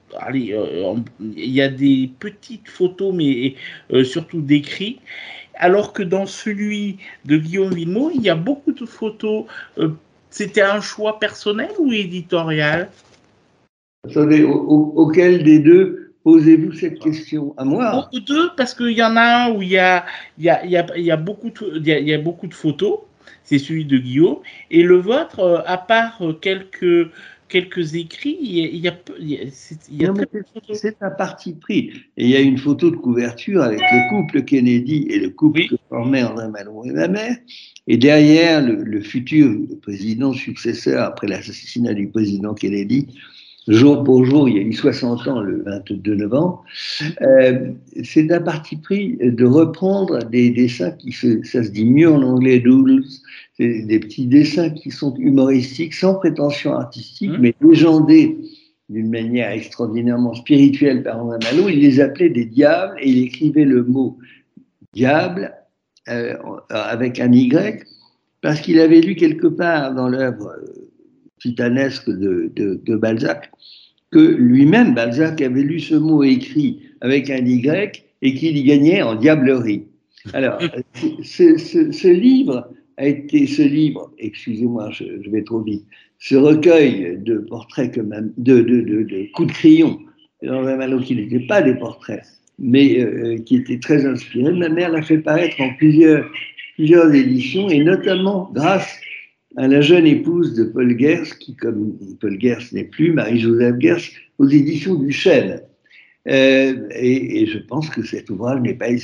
y a des petites photos, mais surtout d'écrits. Alors que dans celui de Guillaume Villemot, il y a beaucoup de photos. C'était un choix personnel ou éditorial? Attendez, auquel des deux posez-vous cette question? À moi? Aux deux, parce qu'il y en a un où il y a beaucoup de photos, c'est celui de Guillaume, et le vôtre, à part quelques écrits, il y a très peu de photos. C'est un parti pris. Et il y a une photo de couverture avec le couple Kennedy et le couple que formaient André Malraux et ma mère. Et derrière, le futur président successeur, après l'assassinat du président Kennedy, jour pour jour, il y a eu 60 ans, le 22 novembre. C'est un parti pris de reprendre des dessins ça se dit mieux en anglais, doodles, c'est des petits dessins qui sont humoristiques, sans prétention artistique, mais légendés d'une manière extraordinairement spirituelle par André Malraux. Il les appelait des diables et il écrivait le mot diable avec un Y, parce qu'il avait lu quelque part dans l'œuvre titanesque de Balzac que lui-même, Balzac, avait lu ce mot écrit avec un Y et qu'il y gagnait en diablerie. Alors, ce livre, excusez-moi, je vais trop vite, ce recueil de portraits, de coups de crayon, d'André Malraux, qui n'étaient pas des portraits, mais qui étaient très inspirés, ma mère l'a fait paraître en plusieurs éditions, et notamment grâce à la jeune épouse de Paul Gers, qui, comme Paul Gers n'est plus, Marie-Joseph Gers, aux éditions du Chêne. Et je pense que cet ouvrage n'est pas,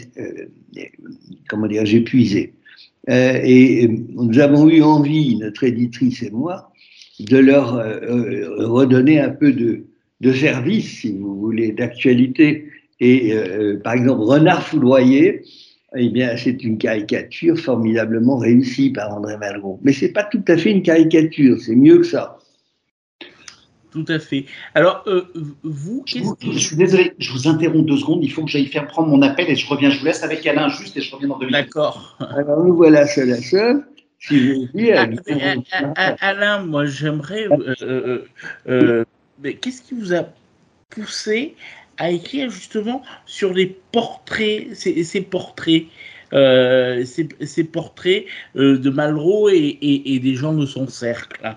épuisé. Et nous avons eu envie, notre éditrice et moi, de leur redonner un peu de service, si vous voulez, d'actualité. Et par exemple, Renard foudroyé, eh bien, c'est une caricature formidablement réussie par André Malraux. Mais ce n'est pas tout à fait une caricature, c'est mieux que ça. Tout à fait. Alors, vous... Je suis désolé, je vous interromps 2 secondes, il faut que j'aille faire prendre mon appel et je reviens. Je vous laisse avec Alain juste et je reviens dans 2 minutes. D'accord. Alors, nous voilà seul à seul. Si vous dites, Alain, moi, j'aimerais... mais qu'est-ce qui vous a poussé à écrire justement sur les portraits, ces portraits de Malraux et des gens de son cercle?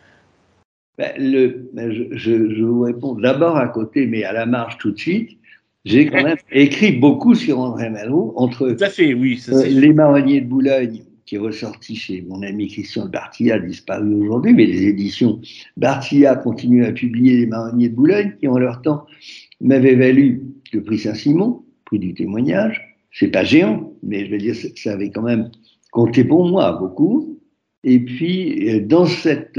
Je vous réponds d'abord à côté, mais à la marge tout de suite. J'ai quand même écrit beaucoup sur André Malraux, entre tout à fait, oui, Les Marronniers de Boulogne, qui est ressorti chez mon ami Christian Barthilla, disparu aujourd'hui, mais les éditions Barthilla continuent à publier Les Marronniers de Boulogne, qui en leur temps m'avaient valu le prix Saint-Simon, prix du témoignage. C'est pas géant, mais je veux dire, ça avait quand même compté pour moi beaucoup. Et puis, dans cette,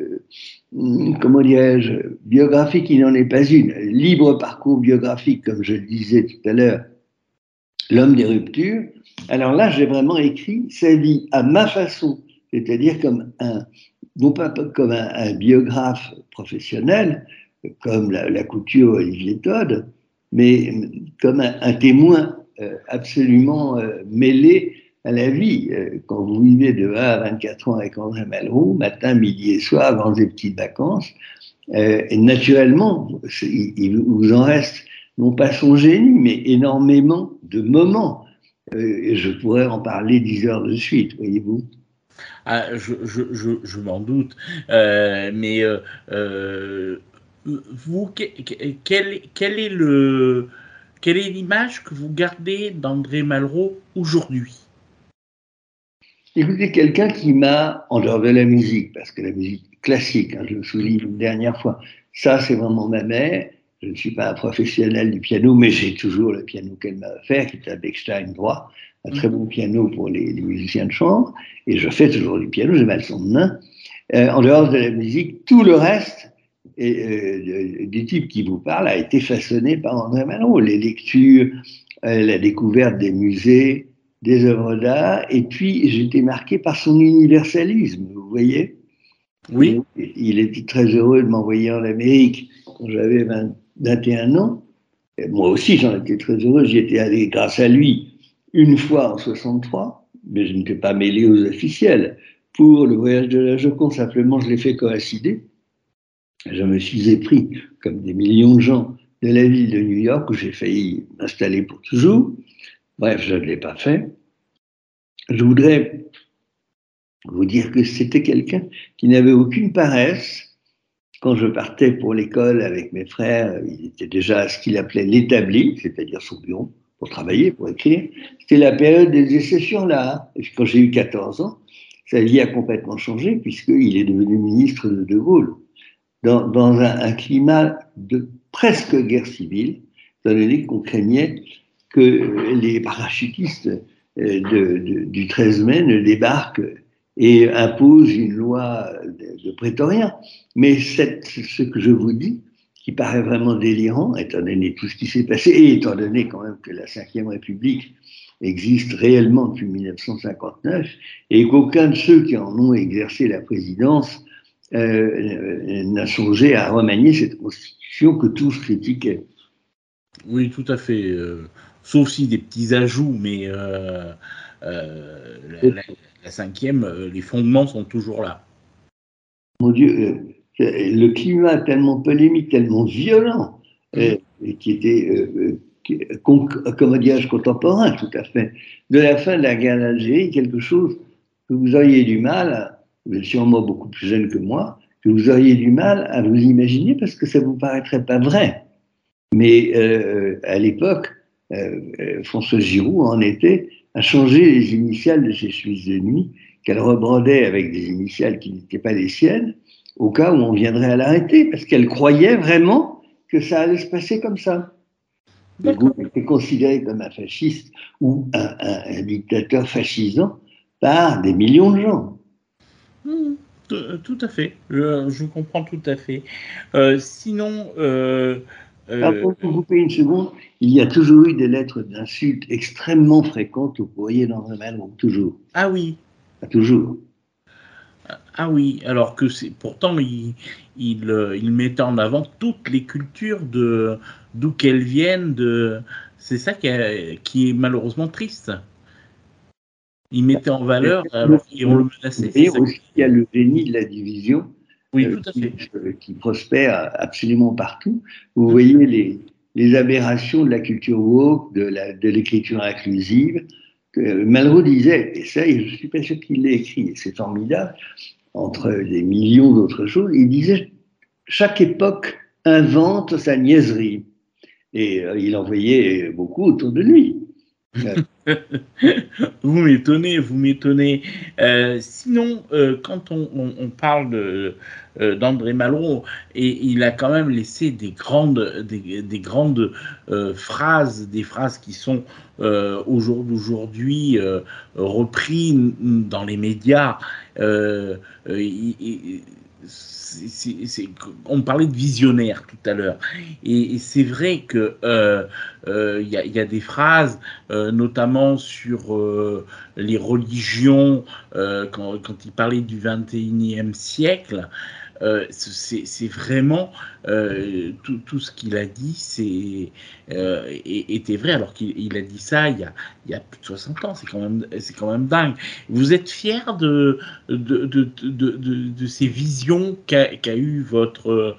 biographie qui n'en est pas une, libre parcours biographique, comme je le disais tout à l'heure, L'homme des ruptures, alors là, j'ai vraiment écrit sa vie à ma façon, c'est-à-dire non pas comme un biographe professionnel, comme la couture Olivier Todd, mais comme un témoin absolument mêlé à la vie. Quand vous vivez de 1 à 24 ans avec André Malraux, matin, midi et soir, grandes et petites vacances, et naturellement, il vous en reste non pas son génie, mais énormément de moments. Je pourrais en parler 10 heures de suite, voyez-vous. Ah, je m'en doute. Mais vous, quelle est l'image que vous gardez d'André Malraux aujourd'hui? Écoutez, quelqu'un qui m'a, en dehors de la musique, parce que la musique classique, hein, je le souligne une dernière fois, ça c'est vraiment ma mère. Je ne suis pas un professionnel du piano, mais j'ai toujours le piano qu'elle m'a offert, qui est un Bechstein droit, un très bon piano pour les musiciens de chambre, et je fais toujours du piano, j'ai mal son main. En dehors de la musique, tout le reste du type qui vous parle a été façonné par André Malraux. Les lectures, la découverte des musées, des œuvres d'art, et puis j'étais marqué par son universalisme, vous voyez. Oui. Il était très heureux de m'envoyer en Amérique quand j'avais 21 ans. Et moi aussi, j'en étais très heureux. J'y étais allé grâce à lui une fois en 63, mais je n'étais pas mêlé aux officiels. Pour le voyage de la Joconde, simplement, je l'ai fait coïncider. Je me suis épris, comme des millions de gens, de la ville de New York où j'ai failli m'installer pour toujours. Bref, je ne l'ai pas fait. Je voudrais vous dire que c'était quelqu'un qui n'avait aucune paresse. Quand je partais pour l'école avec mes frères, il était déjà à ce qu'il appelait l'établi, c'est-à-dire son bureau, pour travailler, pour écrire. C'était la période des essais sur l'art. Et puis quand j'ai eu 14 ans, sa vie a complètement changé puisqu'il est devenu ministre de Gaulle. Dans un climat de presque guerre civile, étant donné qu'on craignait que les parachutistes du 13 mai ne débarquent et imposent une loi de prétorien. Mais ce que je vous dis, qui paraît vraiment délirant, étant donné tout ce qui s'est passé, et étant donné quand même que la Ve République existe réellement depuis 1959, et qu'aucun de ceux qui en ont exercé la présidence n'a songé à remanier cette constitution que tous critiquaient. Oui, tout à fait. Sauf si des petits ajouts, mais la cinquième, les fondements sont toujours là. Mon Dieu, le climat tellement polémique, tellement violent, et qui était, comment dirais-je, contemporain, tout à fait, de la fin de la guerre d'Algérie, quelque chose que vous auriez du mal, vous êtes sûrement beaucoup plus jeune que moi, que vous auriez du mal à vous imaginer parce que ça vous paraîtrait pas vrai. Mais à l'époque, François Giroud en était à changer les initiales de ses Suisses de nuit, qu'elle rebrodait avec des initiales qui n'étaient pas les siennes, au cas où on viendrait à l'arrêter, parce qu'elle croyait vraiment que ça allait se passer comme ça. De Gaulle était considéré comme un fasciste ou un dictateur fascisant par des millions de gens. Tout à fait, je comprends tout à fait. Sinon, pour vous couper une seconde, il y a toujours eu des lettres d'insultes extrêmement fréquentes au courrier d'André Malraux, toujours. Ah oui. Toujours. Ah oui, alors que pourtant il mettait en avant toutes les cultures d'où qu'elles viennent. C'est ça qui est malheureusement triste. Il mettait en valeur alors qu'on le menaçait. Et aussi, il y a le génie de la division. Oui, tout à fait. Qui prospère absolument partout. Vous voyez les aberrations de la culture woke, de l'écriture inclusive. Malraux disait, et ça, je ne suis pas sûr qu'il l'ait écrit, c'est formidable, entre des millions d'autres choses, il disait chaque époque invente sa niaiserie. Et il en voyait beaucoup autour de lui. Vous m'étonnez. Sinon, quand on parle d'André Malraux, et il a quand même laissé des grandes phrases, des phrases qui sont au jour d'aujourd'hui reprises dans les médias. On parlait de visionnaire tout à l'heure, et c'est vrai que y a des phrases, notamment sur les religions, quand il parlait du XXIe siècle. C'est vraiment tout ce qu'il a dit était vrai, alors qu'il a dit ça il y a plus de 60 ans. C'est quand même dingue. Vous êtes fier de ces visions qu'a eu votre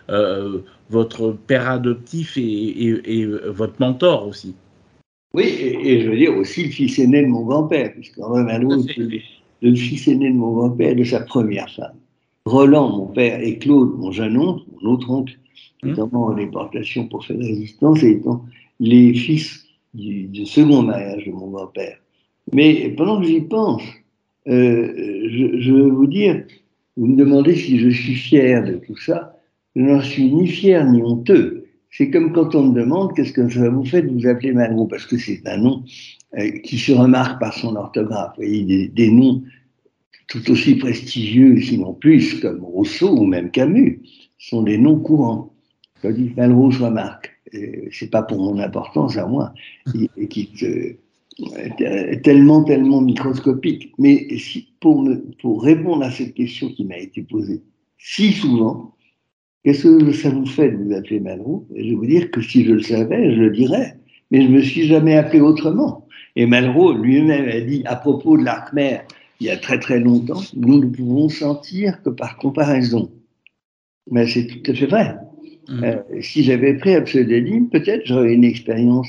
père adoptif et votre mentor aussi? Oui, et je veux dire aussi le fils aîné de mon grand-père, puisqu'André Malraux, le fils aîné de mon grand-père et de sa première femme. Roland, mon père, et Claude, mon jeune oncle, mon autre oncle, notamment en déportation pour faire résistance, étant les fils du second mariage de mon grand-père. Mais pendant que j'y pense, je veux vous dire, vous me demandez si je suis fier de tout ça. Je n'en suis ni fier ni honteux. C'est comme quand on me demande qu'est-ce que ça vous fait de vous appeler Malraux, parce que c'est un nom qui se remarque par son orthographe. Vous voyez, des noms tout aussi prestigieux, sinon plus, comme Rousseau ou même Camus, sont des noms courants. Tandis que Malraux se remarque. C'est pas pour mon importance à moi, qui est tellement microscopique. Mais si, pour répondre à cette question qui m'a été posée si souvent, qu'est-ce que ça vous fait de vous appeler Malraux? Je vais vous dire que si je le savais, je le dirais. Mais je ne me suis jamais appelé autrement. Et Malraux lui-même a dit à propos de la Khmer, il y a très très longtemps, nous ne pouvons sentir que par comparaison. Mais c'est tout à fait vrai. Si j'avais pris un pseudonyme, peut-être j'aurais une expérience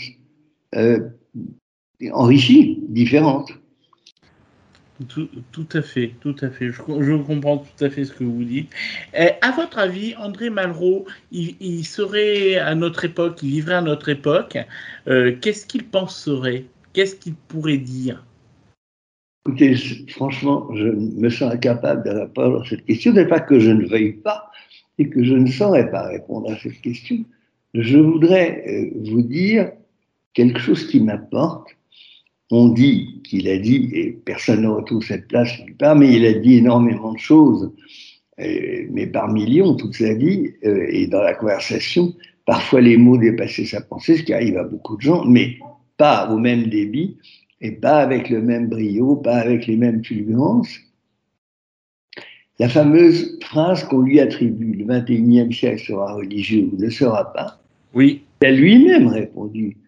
enrichie, différente. Tout à fait, tout à fait. Je comprends tout à fait ce que vous dites. À votre avis, André Malraux, il serait à notre époque, il vivrait à notre époque. Qu'est-ce qu'il penserait? Qu'est-ce qu'il pourrait dire? Écoutez, franchement, je me sens incapable de répondre à cette question. Ce n'est pas que je ne veuille pas et que je ne saurais pas répondre à cette question. Je voudrais vous dire quelque chose qui m'importe. On dit qu'il a dit, et personne ne retrouve cette place nulle part, mais il a dit énormément de choses, mais par millions toute sa vie, et dans la conversation, parfois les mots dépassaient sa pensée, ce qui arrive à beaucoup de gens, mais pas au même débit, et pas avec le même brio, pas avec les mêmes fulgurances. La fameuse phrase qu'on lui attribue, le 21e siècle sera religieux ou ne sera pas, oui. Il a lui-même répondu.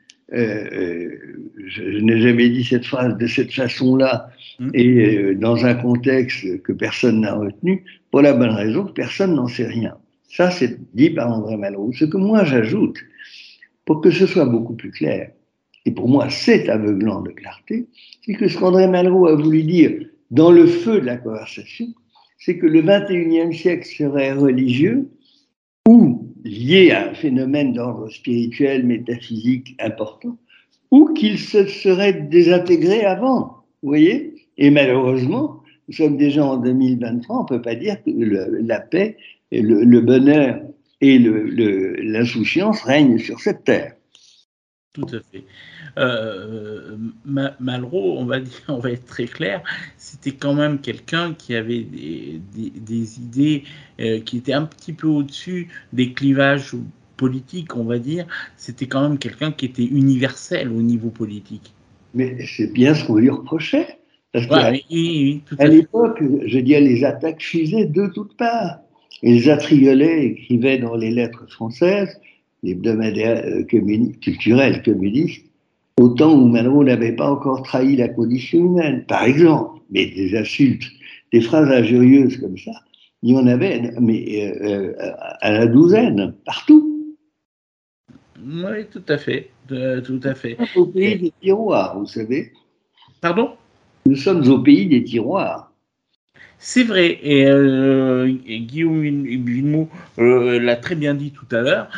Je n'ai jamais dit cette phrase de cette façon-là et dans un contexte que personne n'a retenu, pour la bonne raison que personne n'en sait rien. Ça, c'est dit par André Malraux. Ce que moi j'ajoute, pour que ce soit beaucoup plus clair, et pour moi c'est aveuglant de clarté, c'est que ce qu'André Malraux a voulu dire dans le feu de la conversation, c'est que le 21e siècle serait religieux ou lié à un phénomène d'ordre spirituel, métaphysique important, ou qu'il se serait désintégré avant, vous voyez? Et malheureusement, nous sommes déjà en 2023, on ne peut pas dire que la paix, et le bonheur et l'insouciance règnent sur cette terre. Tout à fait. Malraux, on va être très clair, c'était quand même quelqu'un qui avait des idées qui étaient un petit peu au-dessus des clivages politiques, on va dire. C'était quand même quelqu'un qui était universel au niveau politique. Mais c'est bien ce qu'on lui reprochait. Parce oui, à l'époque, je dirais, les attaques fusaient de toutes parts. Et les Atriolets écrivaient dans les lettres françaises, les hebdomadaires culturels communistes, au temps où Malraux n'avait pas encore trahi la condition humaine, par exemple, mais des insultes, des phrases injurieuses comme ça, il y en avait à la douzaine, partout. Oui, tout à fait, tout à fait. Au pays des tiroirs, vous savez. Pardon? Nous sommes au pays des tiroirs. C'est vrai, et Guillaume Villemot l'a très bien dit tout à l'heure,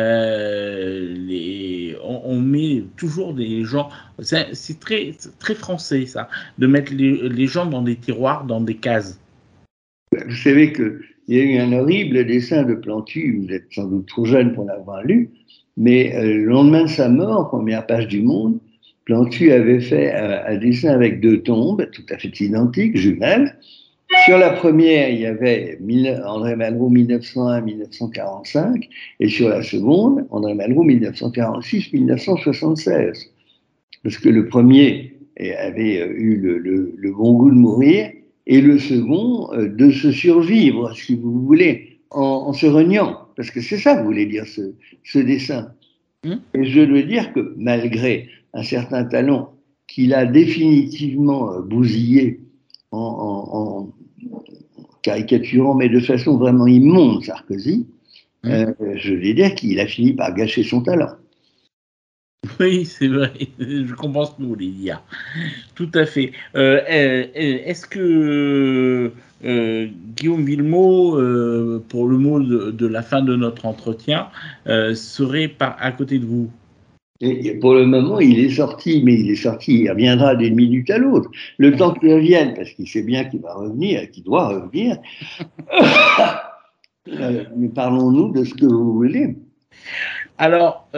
on met toujours des gens, c'est très, très français ça, de mettre les gens dans des tiroirs, dans des cases. Vous savez qu'il y a eu un horrible dessin de Plantu, vous êtes sans doute trop jeune pour l'avoir lu, mais le lendemain de sa mort, première page du Monde, Plantu avait fait un dessin avec 2 tombes, tout à fait identiques, jumelles. Sur la première, il y avait André Malraux 1901-1945, et sur la seconde, André Malraux 1946-1976. Parce que le premier avait eu le bon goût de mourir, et le second de se survivre, si vous voulez, en se reniant. Parce que c'est ça que voulait dire ce dessin. Et je dois dire que malgré un certain talent qu'il a définitivement bousillé en caricaturant, mais de façon vraiment immonde, Sarkozy, je vais dire qu'il a fini par gâcher son talent. Oui, c'est vrai. Je comprends ce que vous voulez dire. Tout à fait. Est-ce que Guillaume Villemot, pour le mot de la fin de notre entretien, serait à côté de vous? Et pour le moment, il est sorti, mais il est sorti, il reviendra d'une minute à l'autre. Le temps qu'il revienne, parce qu'il sait bien qu'il va revenir, qu'il doit revenir. Mais parlons-nous de ce que vous voulez. Alors,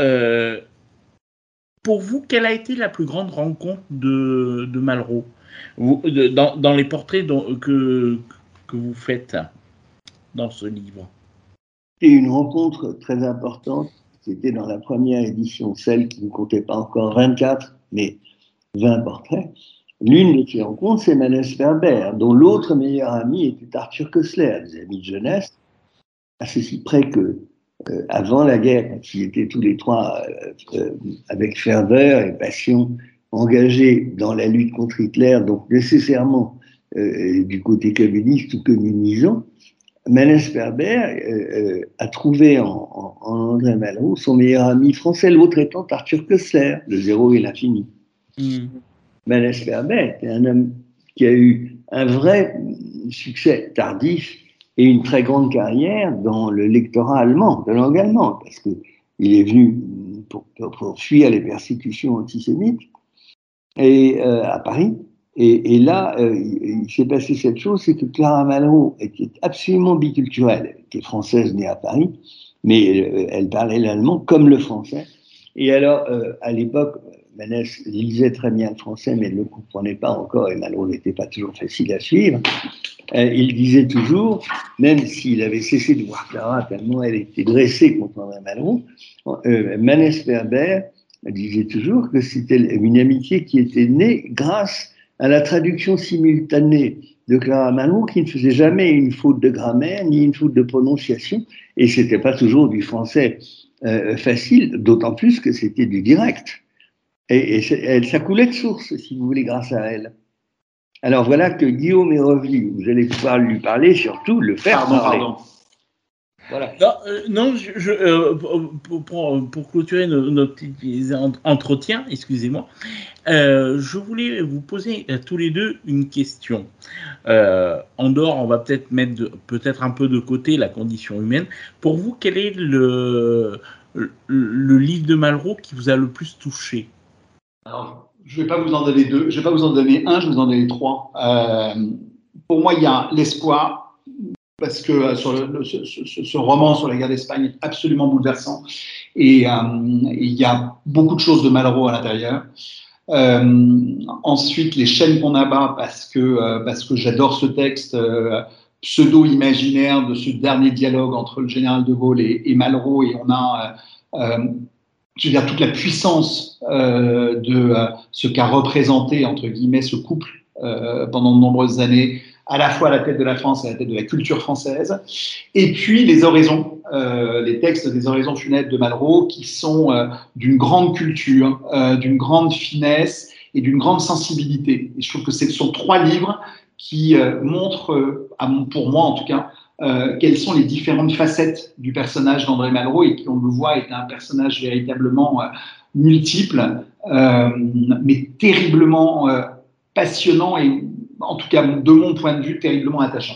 pour vous, quelle a été la plus grande rencontre de Malraux dans les portraits que vous faites dans ce livre? C'est une rencontre très importante. C'était dans la première édition, celle qui ne comptait pas encore 24, mais 20 portraits. L'une de ces rencontres, c'est Manès Ferber, dont l'autre meilleur ami était Arthur Koestler, des amis de jeunesse, à ceci près que, avant la guerre, quand ils étaient tous les trois avec ferveur et passion engagés dans la lutte contre Hitler, donc nécessairement du côté communiste ou communisant, Manès Ferber a trouvé en André Malraux son meilleur ami français, l'autre étant Arthur Koestler, Le Zéro et l'Infini. Manès Ferber était un homme qui a eu un vrai succès tardif et une très grande carrière dans le lectorat allemand, de langue allemande, parce qu'il est venu pour fuir les persécutions antisémites à Paris. Et là, il s'est passé cette chose, c'est que Clara Malraux était absolument biculturelle. Elle était française née à Paris, mais elle parlait l'allemand comme le français. Et alors, à l'époque, Manès lisait très bien le français, mais ne le comprenait pas encore, et Malraux n'était pas toujours facile à suivre. Il disait toujours, même s'il avait cessé de voir Clara tellement elle était dressée contre André Malraux, Manès Ferber disait toujours que c'était une amitié qui était née grâce à la traduction simultanée de Clara Malraux, qui ne faisait jamais une faute de grammaire ni une faute de prononciation, et c'était pas toujours du français facile, d'autant plus que c'était du direct. Et ça coulait de source, si vous voulez, grâce à elle. Alors voilà que Guillaume est revenu. Vous allez pouvoir lui parler, surtout le faire parler. Pardon. Voilà. Non, pour clôturer notre petit entretien, excusez-moi, je voulais vous poser à tous les deux une question. En dehors, on va peut-être mettre un peu de côté la condition humaine. Pour vous, quel est le livre de Malraux qui vous a le plus touché? Alors, je ne vais pas vous en donner deux, je ne vais pas vous en donner un, je vais vous en donner trois. Pour moi, il y a l'espoir, parce que ce roman sur la guerre d'Espagne est absolument bouleversant, et il y a beaucoup de choses de Malraux à l'intérieur. Ensuite, Les chaînes qu'on abat, parce que j'adore ce texte pseudo-imaginaire de ce dernier dialogue entre le général de Gaulle et Malraux, et on a je veux dire, toute la puissance de ce qu'a représenté, entre guillemets, ce couple pendant de nombreuses années, à la fois à la tête de la France et à la tête de la culture française. Et puis les oraisons, les textes des oraisons funèbres de Malraux, qui sont d'une grande culture, d'une grande finesse et d'une grande sensibilité. Et je trouve que ce sont trois livres qui montrent, pour moi en tout cas, quelles sont les différentes facettes du personnage d'André Malraux, et qui, on le voit, est un personnage véritablement multiple, mais terriblement passionnant et, en tout cas, de mon point de vue, terriblement attachant.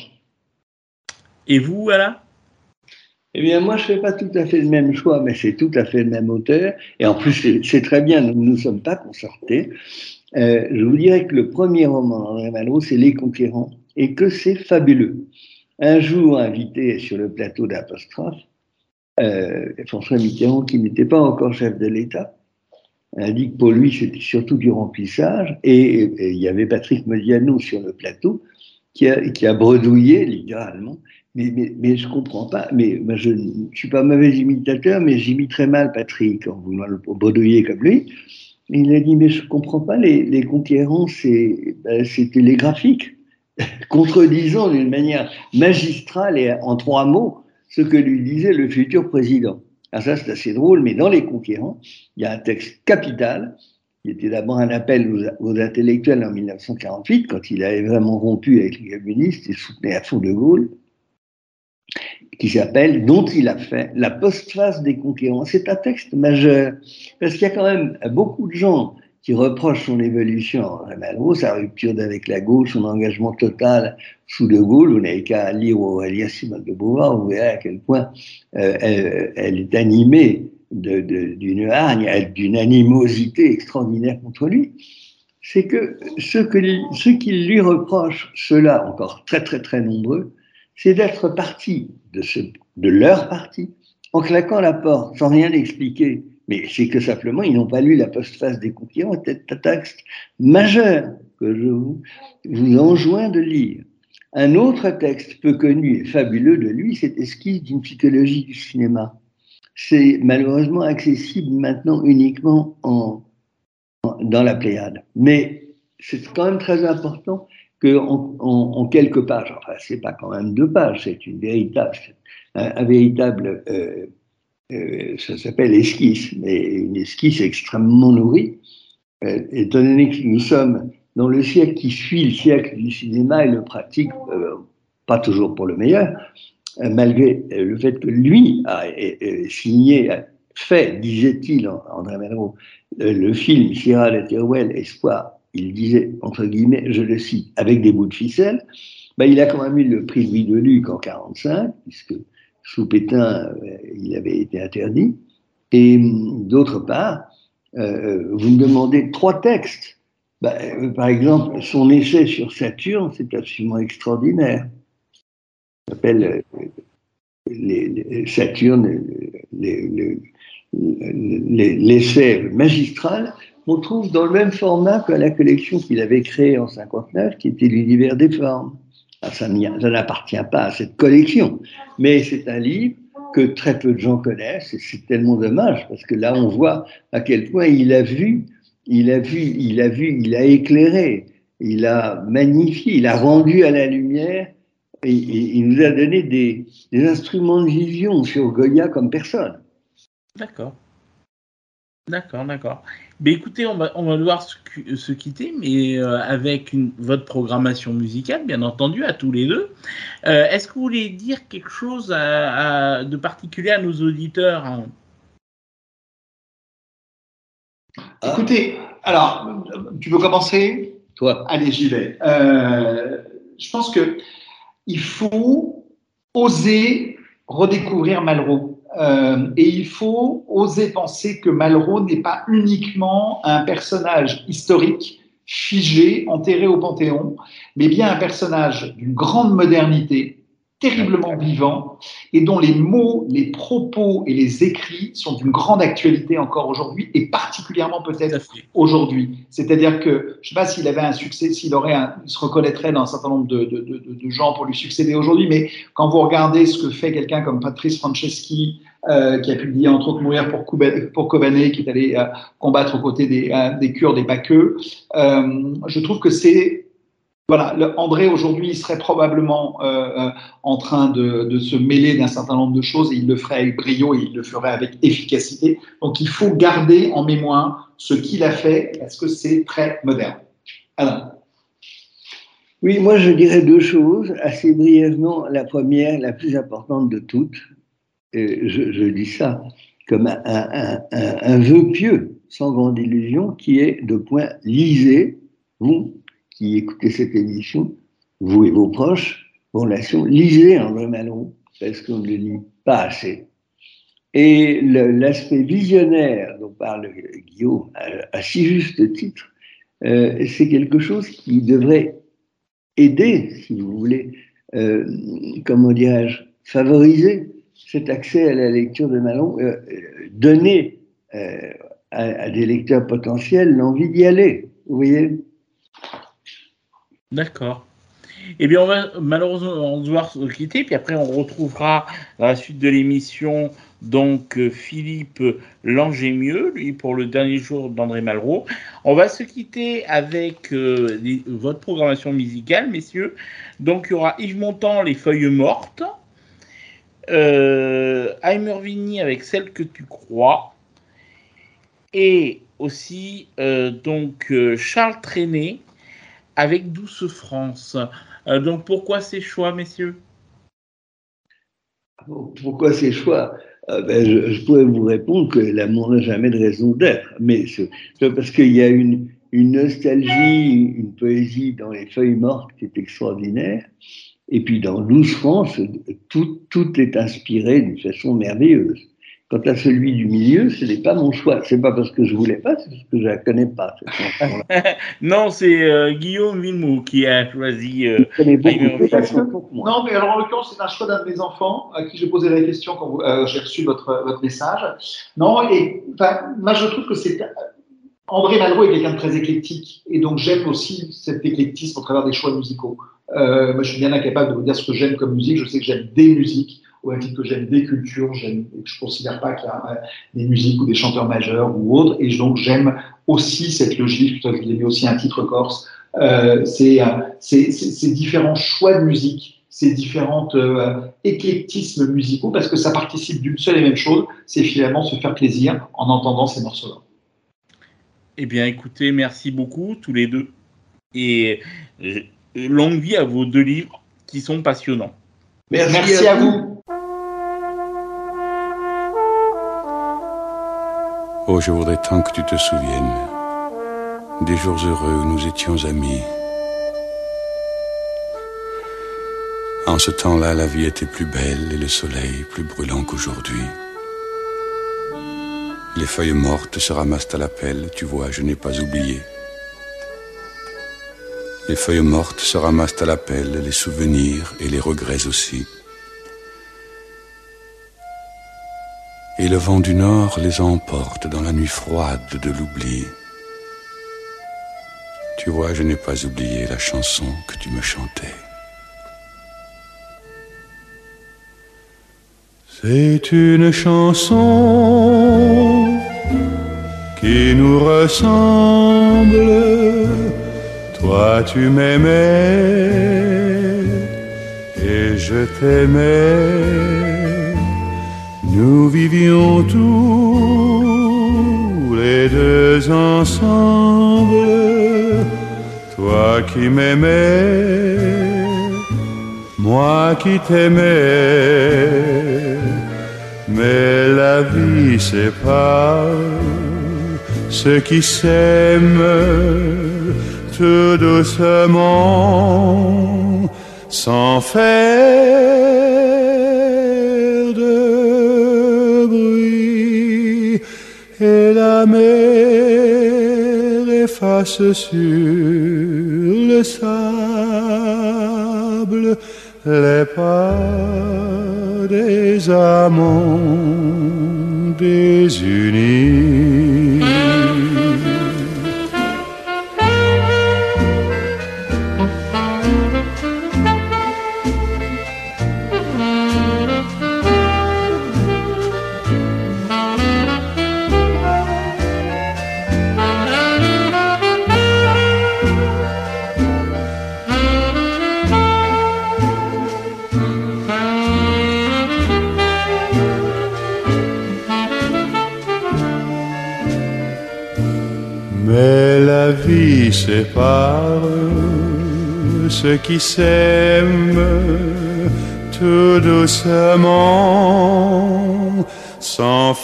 Et vous, Alain? Eh bien, moi, je ne fais pas tout à fait le même choix, mais c'est tout à fait le même auteur. Et en plus, c'est très bien, nous ne sommes pas concertés. Je vous dirais que le premier roman d'André Malraux, c'est Les Conquérants, et que c'est fabuleux. Un jour, invité sur le plateau d'Apostrophe, François Mitterrand, qui n'était pas encore chef de l'État, a dit que pour lui, c'était surtout du remplissage. Et il y avait Patrick Modiano sur le plateau qui a bredouillé, littéralement. Mais je ne comprends pas. Mais moi, je ne suis pas mauvais imitateur, mais j'imite très mal Patrick, en voulant le bredouiller comme lui. Et il a dit, mais je ne comprends pas, les conquérants, c'est télégraphique, contredisant d'une manière magistrale et en trois mots ce que lui disait le futur président. Alors ça, c'est assez drôle, mais dans Les Conquérants, il y a un texte capital, qui était d'abord un appel aux intellectuels en 1948, quand il avait vraiment rompu avec les communistes et soutenait à fond De Gaulle. dont il a fait la postface des conquérants. C'est un texte majeur, parce qu'il y a quand même beaucoup de gens qui reprochent son évolution à André Malraux, sa rupture avec la gauche, son engagement total sous De Gaulle. Vous n'avez qu'à lire ou à lire Simone de Beauvoir, vous verrez à quel point elle est animée d'une hargne, d'une animosité extraordinaire contre lui. C'est que ceux qui lui reprochent, ceux-là encore très très très nombreux, c'est d'être parti de leur parti en claquant la porte sans rien expliquer. Mais c'est que simplement, ils n'ont pas lu la postface des conquérants, c'est un texte majeur que je vous enjoins de lire. Un autre texte peu connu et fabuleux de lui, c'est Esquisse d'une psychologie du cinéma. C'est malheureusement accessible maintenant uniquement dans la Pléiade. Mais c'est quand même très important qu'en quelques pages, enfin, c'est pas quand même 2 pages, c'est un véritable ça s'appelle esquisse, mais une esquisse extrêmement nourrie, étant donné que nous sommes dans le siècle qui suit le siècle du cinéma et le pratique, pas toujours pour le meilleur, malgré le fait que lui a fait, disait-il, André Malraux, le film Sierra de Teruel, Espoir, il disait, entre guillemets, je le cite, avec des bouts de ficelle, il a quand même eu le prix Louis de Luc en 1945, puisque sous Pétain, il avait été interdit. Et d'autre part, vous me demandez 3 textes. Par exemple, son essai sur Saturne, c'est absolument extraordinaire. Il s'appelle Saturne, l'essai magistral, qu'on trouve dans le même format que la collection qu'il avait créée en 1959, qui était l'Univers des formes. Ça n'appartient pas à cette collection, mais c'est un livre que très peu de gens connaissent, et c'est tellement dommage, parce que là, on voit à quel point il a éclairé, il a magnifié, il a rendu à la lumière, et il nous a donné des instruments de vision sur Goya comme personne. D'accord. Mais écoutez, on va devoir se quitter, mais avec votre programmation musicale, bien entendu, à tous les deux. Est-ce que vous voulez dire quelque chose de particulier à nos auditeurs, hein? Écoutez, alors, tu veux commencer ? Toi. Allez, j'y vais. Je pense qu'il faut oser redécouvrir Malraux. Et il faut oser penser que Malraux n'est pas uniquement un personnage historique figé, enterré au Panthéon, mais bien un personnage d'une grande modernité, terriblement vivant, et dont les mots, les propos et les écrits sont d'une grande actualité encore aujourd'hui, et particulièrement peut-être aujourd'hui. C'est-à-dire que, je ne sais pas s'il avait un succès, il se reconnaîtrait dans un certain nombre de gens pour lui succéder aujourd'hui, mais quand vous regardez ce que fait quelqu'un comme Patrice Franceschi, qui a publié entre autres Mourir pour Kobané, qui est allé combattre aux côtés des Kurdes et pas que, je trouve que c'est... Voilà, André aujourd'hui, il serait probablement en train de se mêler d'un certain nombre de choses, et il le ferait avec brio et il le ferait avec efficacité. Donc il faut garder en mémoire ce qu'il a fait, parce que c'est très moderne. Alain. Oui, moi je dirais 2 choses, assez brièvement. La première, la plus importante de toutes, je dis ça comme un vœu pieux, sans grande illusion, qui est de point, lisez, vous qui écoutez cette émission, vous et vos proches, vos relations, lisez André Malraux, parce qu'on ne le lit pas assez. Et l'aspect visionnaire dont parle Guillaume à si juste titre, c'est quelque chose qui devrait aider, si vous voulez, comment dirais-je, favoriser cet accès à la lecture de Malraux, donner à des lecteurs potentiels l'envie d'y aller, vous voyez. D'accord. Eh bien, on va malheureusement devoir se quitter, puis après on retrouvera dans la suite de l'émission donc Philippe Langemieux, lui pour le dernier jour d'André Malraux. On va se quitter avec votre programmation musicale, messieurs. Donc il y aura Yves Montand, Les Feuilles Mortes, Aimer Vigny avec Celle que tu crois, et aussi Charles Trenet avec Douce France. Donc pourquoi ces choix, messieurs ? Pourquoi ces choix? Je pourrais vous répondre que l'amour n'a jamais de raison d'être, mais c'est parce qu'il y a une nostalgie, une poésie dans les feuilles mortes qui est extraordinaire, et puis dans 12 France, tout est inspiré d'une façon merveilleuse. Quant à celui du milieu, ce n'est pas mon choix. C'est pas parce que je voulais pas, c'est parce que je la connais pas, cette chanson-là. Non, c'est Guillaume Villemot qui a choisi. Beaucoup de façon pour moi. Non, mais alors en l'occurrence, c'est un choix d'un de mes enfants à qui j'ai posé la question quand j'ai reçu votre message. Non, et moi je trouve que c'est André Malraux est quelqu'un de très éclectique, et donc j'aime aussi cet éclectisme au travers des choix musicaux. Moi, je suis bien incapable de vous dire ce que j'aime comme musique. Je sais que j'aime des musiques, au même titre que j'aime des cultures. Je ne considère pas qu'il y a des musiques ou des chanteurs majeurs ou autres. Et donc, j'aime aussi cette logique. Je vous ai mis aussi un titre corse. Ces différents choix de musique, ces différents éclectismes musicaux, parce que ça participe d'une seule et même chose, c'est finalement se faire plaisir en entendant ces morceaux-là. Eh bien, écoutez, merci beaucoup, tous les deux. Et longue vie à vos 2 livres qui sont passionnants. Merci à vous. Oh, je voudrais tant que tu te souviennes des jours heureux où nous étions amis. En ce temps-là, la vie était plus belle et le soleil plus brûlant qu'aujourd'hui. Les feuilles mortes se ramassent à la pelle, tu vois, je n'ai pas oublié. Les feuilles mortes se ramassent à la pelle, les souvenirs et les regrets aussi. Et le vent du nord les emporte dans la nuit froide de l'oubli. Tu vois, je n'ai pas oublié la chanson que tu me chantais. C'est une chanson qui nous ressemble. Toi tu m'aimais et je t'aimais. Nous vivions tous les deux ensemble. Toi qui m'aimais, moi qui t'aimais. Mais la vie sépare ceux qui s'aiment tout doucement, sans faire de bruit. Et la mer efface sur le sable les pas des amants désunis. Mais la vie sépare ceux qui s'aiment tout doucement, sans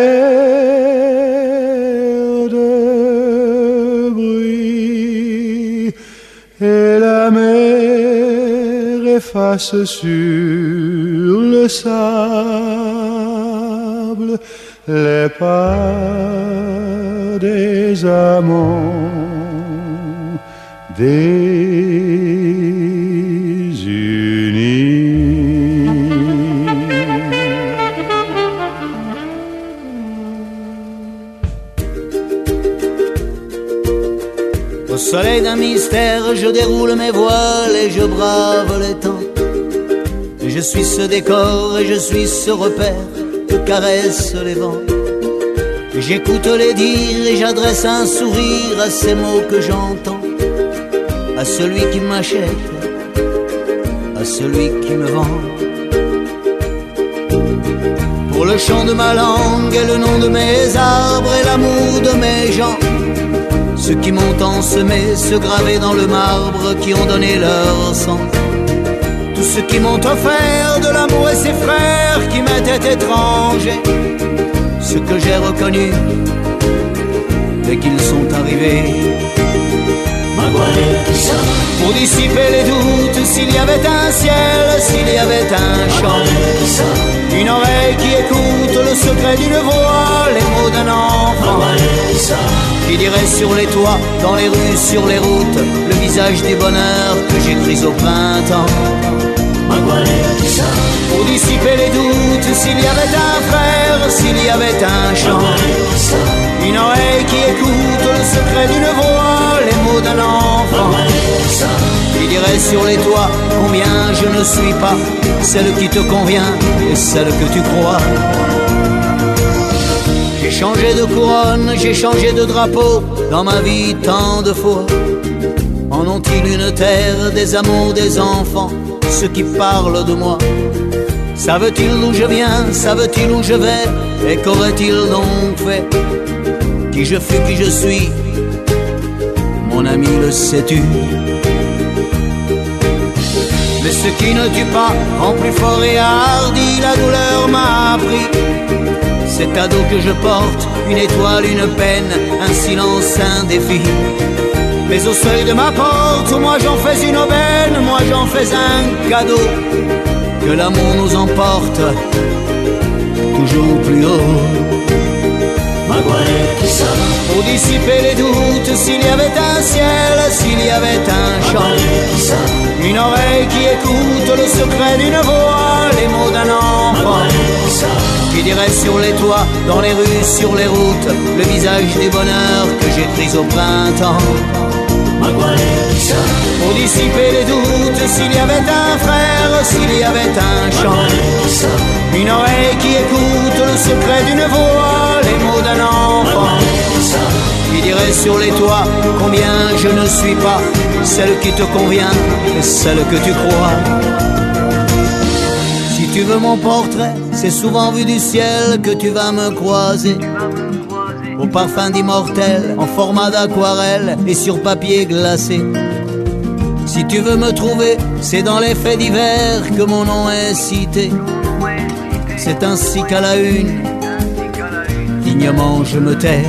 faire de bruit. Et la mer efface sur le sable les pas des amants désunis. Au soleil d'un mystère, je déroule mes voiles et je brave les temps. Je suis ce décor et je suis ce repère que caressent les vents. J'écoute les dires et j'adresse un sourire à ces mots que j'entends, à celui qui m'achète, à celui qui me vend. Pour le chant de ma langue et le nom de mes arbres et l'amour de mes gens, ceux qui m'ont ensemé, ceux gravés dans le marbre, qui ont donné leur sang. tous ceux qui m'ont offert de l'amour et ses frères qui m'étaient étrangers, ceux que j'ai reconnus dès qu'ils sont arrivés. Pour dissiper les doutes, s'il y avait un ciel, s'il y avait un chant, une oreille qui écoute le secret d'une voix, les mots d'un enfant, qui dirait sur les toits, dans les rues, sur les routes, le visage du bonheur que j'écris au printemps. Pour dissiper les doutes, s'il y avait un frère, s'il y avait un chant, une oreille qui écoute le secret d'une voix, les mots d'un enfant, qui dirait sur les toits combien je ne suis pas celle qui te convient et celle que tu crois. J'ai changé de couronne, j'ai changé de drapeau dans ma vie tant de fois. En ont-ils une terre, des amours, des enfants, ceux qui parlent de moi? Savent-ils d'où je viens, savent-ils où je vais, et qu'auraient-ils donc fait? Qui je fus, qui je suis, mon ami, le sais-tu? Mais ce qui ne tue pas rend plus fort et hardi, la douleur m'a appris. Cet ado que je porte, une étoile, une peine, un silence, un défi. Mais au seuil de ma porte, moi j'en fais une aubaine, moi j'en fais un cadeau. Que l'amour nous emporte toujours plus haut. Pour dissiper les doutes, s'il y avait un ciel, s'il y avait un chant, une oreille qui écoute le secret d'une voix, les mots d'un enfant, qui dirait sur les toits, dans les rues, sur les routes, le visage du bonheur que j'écris au printemps. Pour dissiper les doutes, s'il y avait un frère, s'il y avait un chant, une oreille qui écoute le secret d'une voix, les mots d'un enfant, qui dirait sur les toits combien je ne suis pas celle qui te convient et celle que tu crois. Si tu veux mon portrait, c'est souvent vu du ciel que tu vas me croiser, au parfum d'immortel, en format d'aquarelle et sur papier glacé. Si tu veux me trouver, c'est dans les faits divers que mon nom est cité. C'est ainsi qu'à la une, dignement je me tais.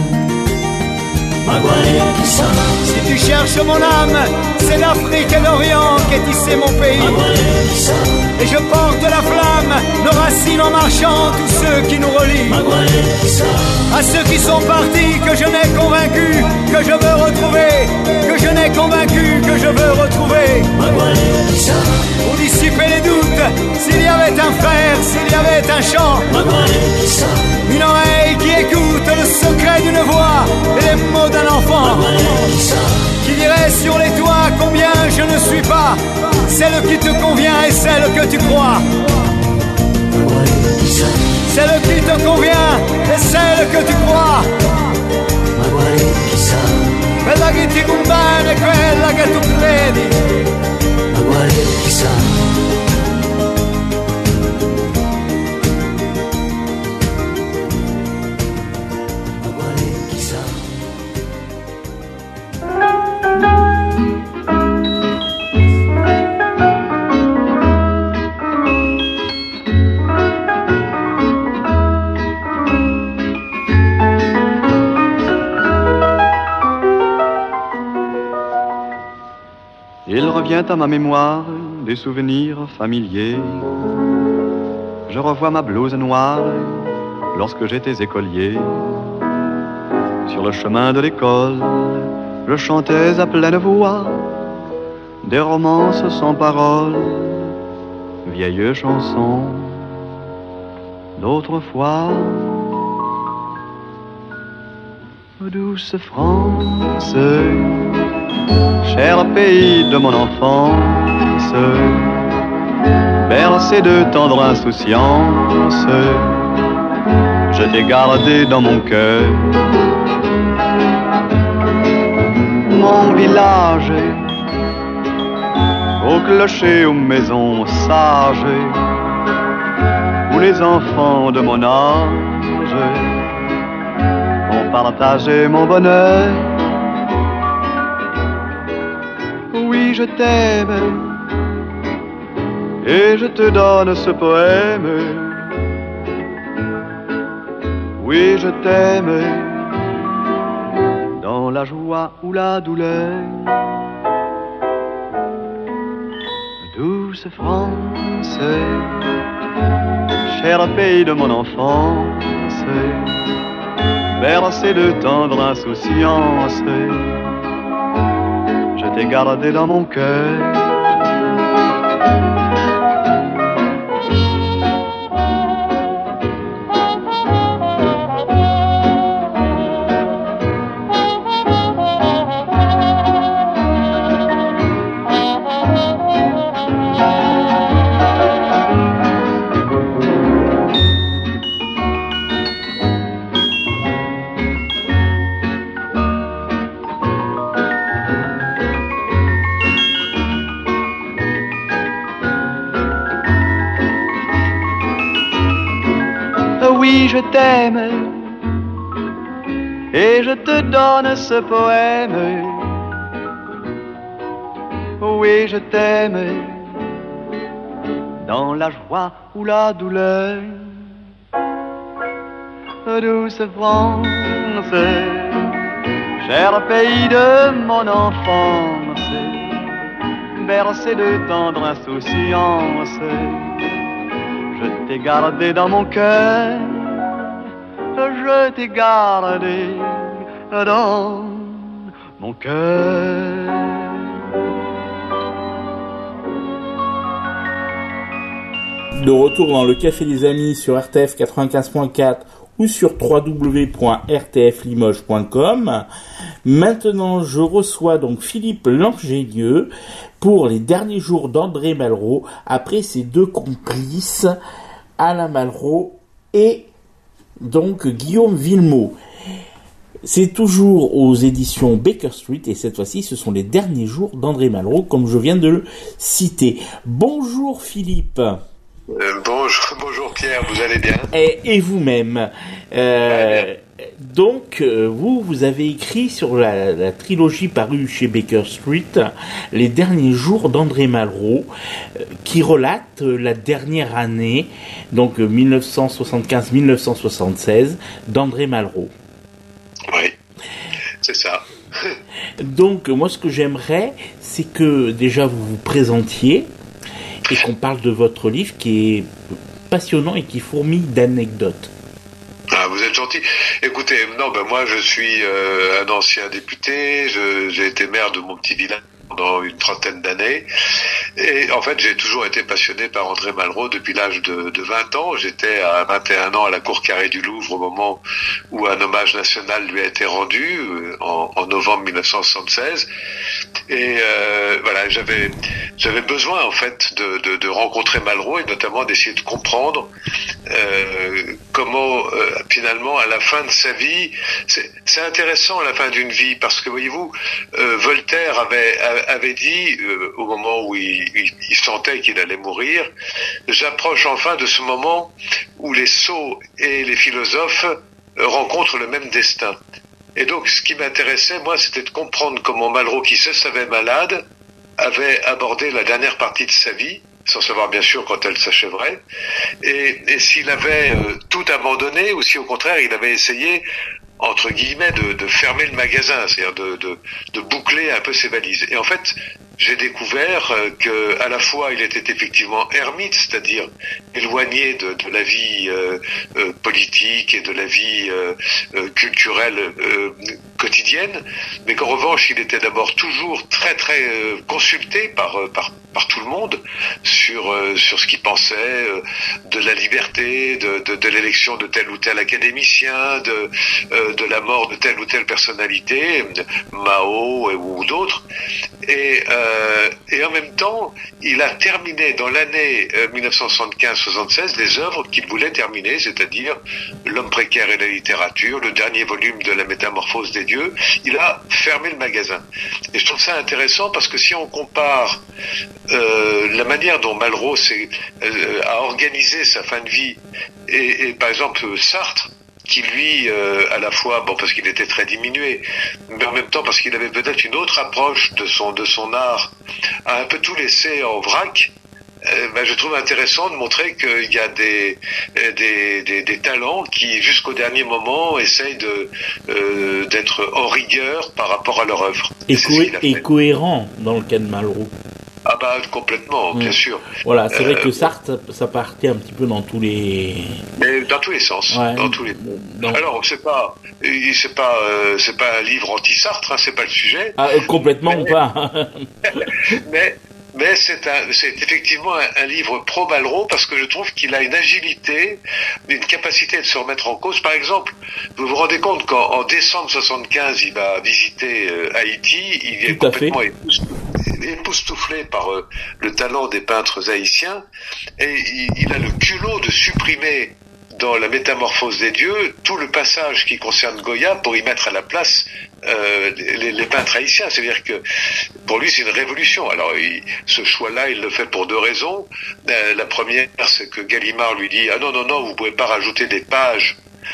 Si tu cherches mon âme, c'est l'Afrique et l'Orient qu'est tissé mon pays. Et je porte la flamme, nos racines en marchant, tous ceux qui nous relient. À ceux qui sont partis, que je n'ai convaincu, que je veux retrouver, que je n'ai convaincu, que je veux retrouver. Pour dissiper les doutes, s'il y avait un frère, s'il y avait un chant, une oreille qui écoute le secret d'une voix et les mots d'un enfant, qui dirait sur les toits combien je ne suis pas celle qui te convient et celle que tu crois. Celle qui te convient et celle que tu crois. Quella che ti conviene e quella che tu credi. Il revient à ma mémoire des souvenirs familiers. Je revois ma blouse noire lorsque j'étais écolier. Sur le chemin de l'école, je chantais à pleine voix des romances sans paroles, vieilles chansons d'autrefois. Douce France, cher pays de mon enfance, bercé de tendre insouciance, je t'ai gardé dans mon cœur. Mon village, au clocher, aux maisons sages, où les enfants de mon âge ont partagé mon bonheur. Oui, je t'aime, et je te donne ce poème. Oui, je t'aime, dans la joie ou la douleur. Douce France, cher pays de mon enfance, bercé de tendre insouciance, je t'ai gardé dans mon cœur. Oui, je t'aime et je te donne ce poème. Oui, je t'aime dans la joie ou la douleur. Douce France, cher pays de mon enfance, bercé de tendre insouciance, je t'ai gardé dans mon cœur, je t'ai gardé dans mon cœur. De retour dans le Café des Amis sur RTF 95.4 ou sur www.rtflimoges.com. Maintenant, je reçois donc Philippe Langelieu pour les derniers jours d'André Malraux, après ses deux complices, Alain Malraux et donc Guillaume Villemot. C'est toujours aux éditions Baker Street et cette fois-ci, ce sont les derniers jours d'André Malraux, comme je viens de le citer. Bonjour Philippe. Bonjour Pierre, vous allez bien? Et vous-même. Donc, vous avez écrit sur la trilogie parue chez Baker Street, Les derniers jours d'André Malraux, qui relate la dernière année, donc 1975-1976, d'André Malraux. Oui, c'est ça. Donc, moi, ce que j'aimerais, c'est que déjà vous vous présentiez et qu'on parle de votre livre qui est passionnant et qui fourmille d'anecdotes. Ah, vous êtes gentil. Écoutez, moi je suis un ancien député, j'ai été maire de mon petit village pendant une trentaine d'années. Et en fait, j'ai toujours été passionné par André Malraux depuis l'âge de 20 ans. J'étais à 21 ans à la Cour Carrée du Louvre au moment où un hommage national lui a été rendu en novembre 1976. Et voilà, j'avais besoin en fait de rencontrer Malraux et notamment d'essayer de comprendre comment finalement à la fin de sa vie, c'est intéressant à la fin d'une vie parce que voyez-vous, Voltaire avait dit au moment où il sentait qu'il allait mourir, j'approche enfin de ce moment où les sots et les philosophes rencontrent le même destin. Et donc ce qui m'intéressait moi, c'était de comprendre comment Malraux, qui se savait malade, avait abordé la dernière partie de sa vie, sans savoir bien sûr quand elle s'achèverait, et s'il avait tout abandonné ou si au contraire il avait essayé entre guillemets de fermer le magasin, c'est-à-dire de boucler un peu ses valises. Et en fait, j'ai découvert que à la fois il était effectivement ermite, c'est-à-dire éloigné de la vie politique et de la vie culturelle quotidienne, mais qu'en revanche il était d'abord toujours très très consulté par tout le monde sur ce qu'il pensait de la liberté, de l'élection de tel ou tel académicien, de la mort de telle ou telle personnalité, Mao ou d'autres, et en même temps, il a terminé dans l'année 1975-76 les œuvres qu'il voulait terminer, c'est-à-dire L'homme précaire et la littérature, le dernier volume de la Métamorphose des dieux. Il a fermé le magasin. Et je trouve ça intéressant parce que si on compare la manière dont Malraux a organisé sa fin de vie et par exemple Sartre, qui lui, à la fois, parce qu'il était très diminué, mais en même temps parce qu'il avait peut-être une autre approche de son art, a un peu tout laissé en vrac. je trouve intéressant de montrer qu'il y a des talents qui, jusqu'au dernier moment, essayent d'être en rigueur par rapport à leur œuvre. Et cohérent dans le cas de Malraux. Ah complètement, bien sûr. Voilà, c'est vrai que Sartre, ça partait un petit peu dans tous les... Mais dans tous les sens. Ouais, dans tous les... Alors, c'est pas un livre anti-Sartre, hein, c'est pas le sujet. Complètement pas. Mais c'est effectivement un livre pro-Malraux parce que je trouve qu'il a une agilité, une capacité de se remettre en cause. Par exemple, vous vous rendez compte qu'en décembre 75, il va visiter Haïti, il est complètement époustouflé par le talent des peintres haïtiens et il a le culot de supprimer dans la métamorphose des dieux tout le passage qui concerne Goya pour y mettre à la place les peintres haïtiens. C'est-à-dire que pour lui c'est une révolution. Alors ce choix-là il le fait pour deux raisons. La première c'est que Gallimard lui dit non vous pouvez pas rajouter des pages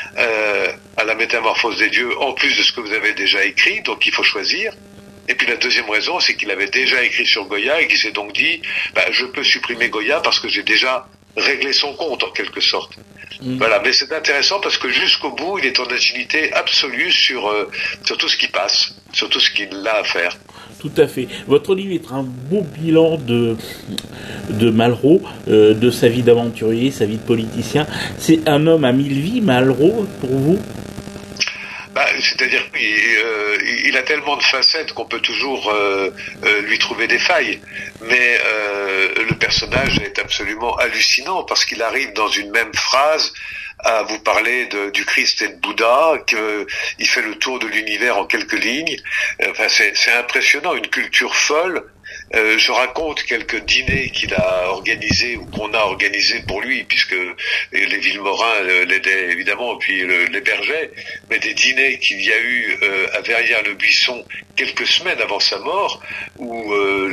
à la métamorphose des dieux en plus de ce que vous avez déjà écrit, donc il faut choisir. Et puis la deuxième raison, c'est qu'il avait déjà écrit sur Goya et qu'il s'est donc dit, je peux supprimer Goya parce que j'ai déjà réglé son compte en quelque sorte. Voilà, mais c'est intéressant parce que jusqu'au bout, il est en agilité absolue sur tout ce qui passe, sur tout ce qu'il a à faire. Tout à fait. Votre livre est un beau bilan de Malraux, de sa vie d'aventurier, sa vie de politicien. C'est un homme à 1000 vies, Malraux, pour vous ? C'est-à-dire qu'il a tellement de facettes qu'on peut toujours lui trouver des failles. Mais le personnage est absolument hallucinant parce qu'il arrive dans une même phrase à vous parler du Christ et de Bouddha, qu'il fait le tour de l'univers en quelques lignes. Enfin, c'est impressionnant, une culture folle. Je raconte quelques dîners qu'il a organisés ou qu'on a organisés pour lui, puisque les Villemorins l'aidaient évidemment, puis l'hébergeaient, mais des dîners qu'il y a eu à Verrières-le-Buisson quelques semaines avant sa mort, où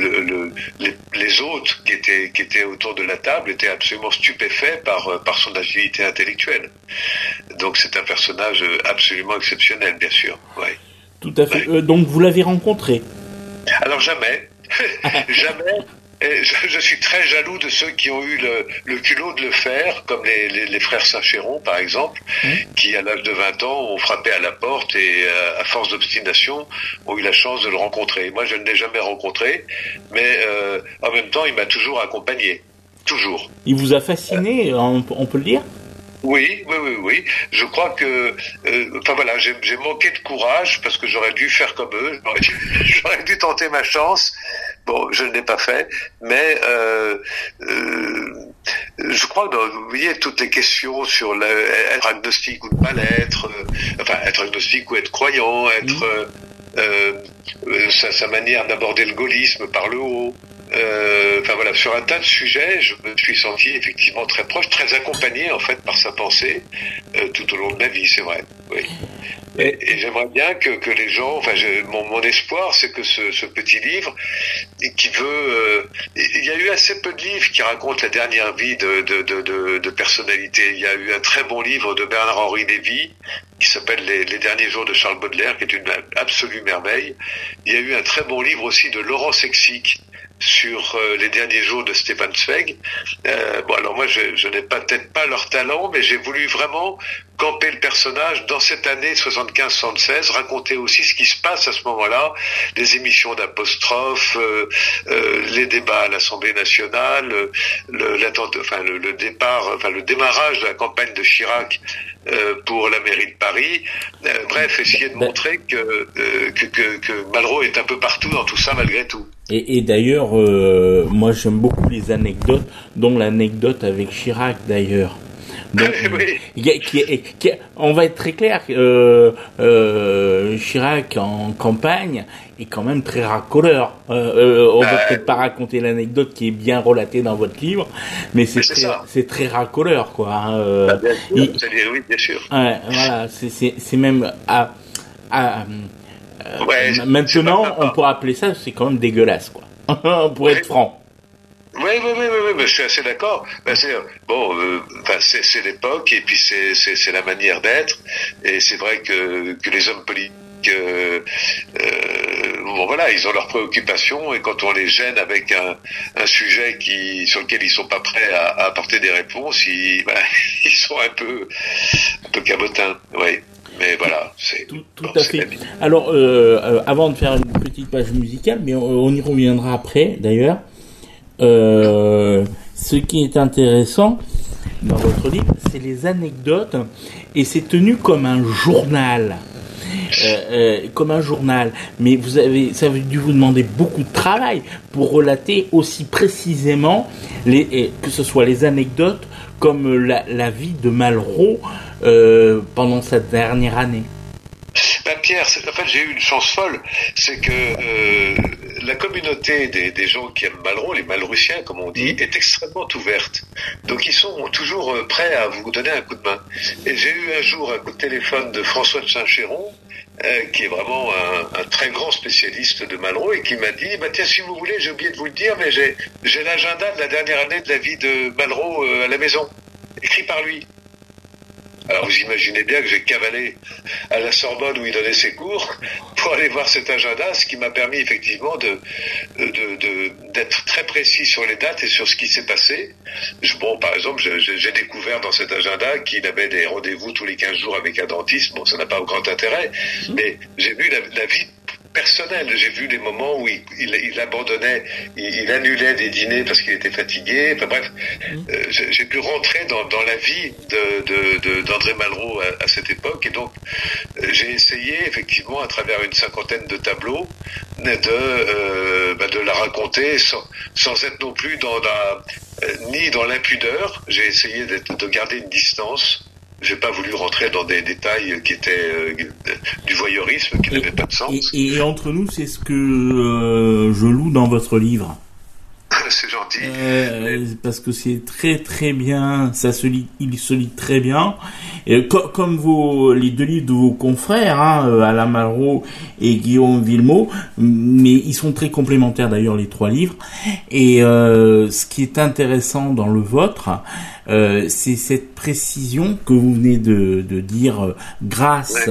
les hôtes qui étaient autour de la table étaient absolument stupéfaits par son agilité intellectuelle. Donc c'est un personnage absolument exceptionnel, bien sûr. Ouais. Tout à fait. Ouais. Donc vous l'avez rencontré? Alors jamais. Jamais. Et je suis très jaloux de ceux qui ont eu le culot de le faire, comme les frères Saint-Chéron, par exemple, qui, à l'âge de 20 ans, ont frappé à la porte et, à force d'obstination, ont eu la chance de le rencontrer. Moi, je ne l'ai jamais rencontré, mais en même temps, il m'a toujours accompagné. Toujours. Il vous a fasciné, on peut le dire ? Oui. Je crois que, voilà, j'ai manqué de courage parce que j'aurais dû faire comme eux. J'aurais dû tenter ma chance. Bon, je ne l'ai pas fait, mais je crois que, vous voyez, toutes les questions sur être agnostique ou ne pas l'être, être agnostique ou être croyant, être sa manière d'aborder le gaullisme par le haut. Sur un tas de sujets, je me suis senti effectivement très proche, très accompagné en fait par sa pensée tout au long de ma vie, c'est vrai. Oui. Et j'aimerais bien que les gens, mon espoir, c'est que ce petit livre, qui veut, il y a eu assez peu de livres qui racontent la dernière vie de personnalités. Il y a eu un très bon livre de Bernard-Henri Lévy qui s'appelle Les derniers jours de Charles Baudelaire, qui est une absolue merveille. Il y a eu un très bon livre aussi de Laurent Sexic sur les derniers jours de Stefan Zweig. Alors moi, je n'ai peut-être pas leur talent, mais j'ai voulu vraiment camper le personnage dans cette année 75-76, raconter aussi ce qui se passe à ce moment-là, les émissions d'apostrophes, les débats à l'Assemblée nationale, le démarrage de la campagne de Chirac pour la mairie de Paris. Bref, essayer de montrer que Malraux est un peu partout dans tout ça malgré tout. Et d'ailleurs, moi j'aime beaucoup les anecdotes, dont l'anecdote avec Chirac d'ailleurs. Donc, on va être très clair, Chirac en campagne est quand même très racoleur. On va peut-être pas raconter l'anecdote qui est bien relatée dans votre livre, mais c'est très racoleur, quoi. Oui, bien sûr. Ouais, voilà, c'est même maintenant, on pourrait appeler ça, c'est quand même dégueulasse, quoi. Pour être franc. Oui, je suis assez d'accord. C'est l'époque et puis c'est la manière d'être. Et c'est vrai que les hommes politiques bon voilà, ils ont leurs préoccupations et quand on les gêne avec un sujet sur lequel ils sont pas prêts à apporter des réponses, ils sont un peu cabotins, oui. Mais voilà, c'est tout à fait. Alors, avant de faire une petite page musicale, mais on y reviendra après, d'ailleurs. Ce qui est intéressant dans votre livre, c'est les anecdotes, et c'est tenu comme un journal. Mais ça a dû vous demander beaucoup de travail pour relater aussi précisément que ce soit les anecdotes comme la vie de Malraux pendant cette dernière année. Pierre, en fait, j'ai eu une chance folle, c'est que la communauté des gens qui aiment Malraux, les Malrussiens, comme on dit, est extrêmement ouverte. Donc, ils sont toujours prêts à vous donner un coup de main. Et j'ai eu un jour un coup de téléphone de François de Saint-Chéron, qui est vraiment un très grand spécialiste de Malraux, et qui m'a dit, tiens, si vous voulez, j'ai oublié de vous le dire, mais j'ai l'agenda de la dernière année de la vie de Malraux à la maison, écrit par lui. Alors vous imaginez bien que j'ai cavalé à la Sorbonne où il donnait ses cours pour aller voir cet agenda, ce qui m'a permis effectivement d'être très précis sur les dates et sur ce qui s'est passé. Par exemple, j'ai découvert dans cet agenda qu'il avait des rendez-vous tous les 15 jours avec un dentiste. Bon, ça n'a pas grand intérêt, mais j'ai vu la vie personnel. J'ai vu des moments où il abandonnait, il annulait des dîners parce qu'il était fatigué. Enfin bref, j'ai pu rentrer dans la vie d'André Malraux à cette époque, et donc j'ai essayé effectivement à travers une 50aine de tableaux de la raconter sans être non plus ni dans l'impudeur. J'ai essayé de garder une distance. J'ai pas voulu rentrer dans des détails qui étaient du voyeurisme, qui n'avaient pas de sens. Et entre nous, c'est ce que je loue dans votre livre. C'est gentil. Parce que c'est très très bien, il se lit très bien. Et comme les deux livres de vos confrères, Alain Malraux et Guillaume Villemot, mais ils sont très complémentaires d'ailleurs les trois livres. Et ce qui est intéressant dans le vôtre, c'est cette précision que vous venez de dire grâce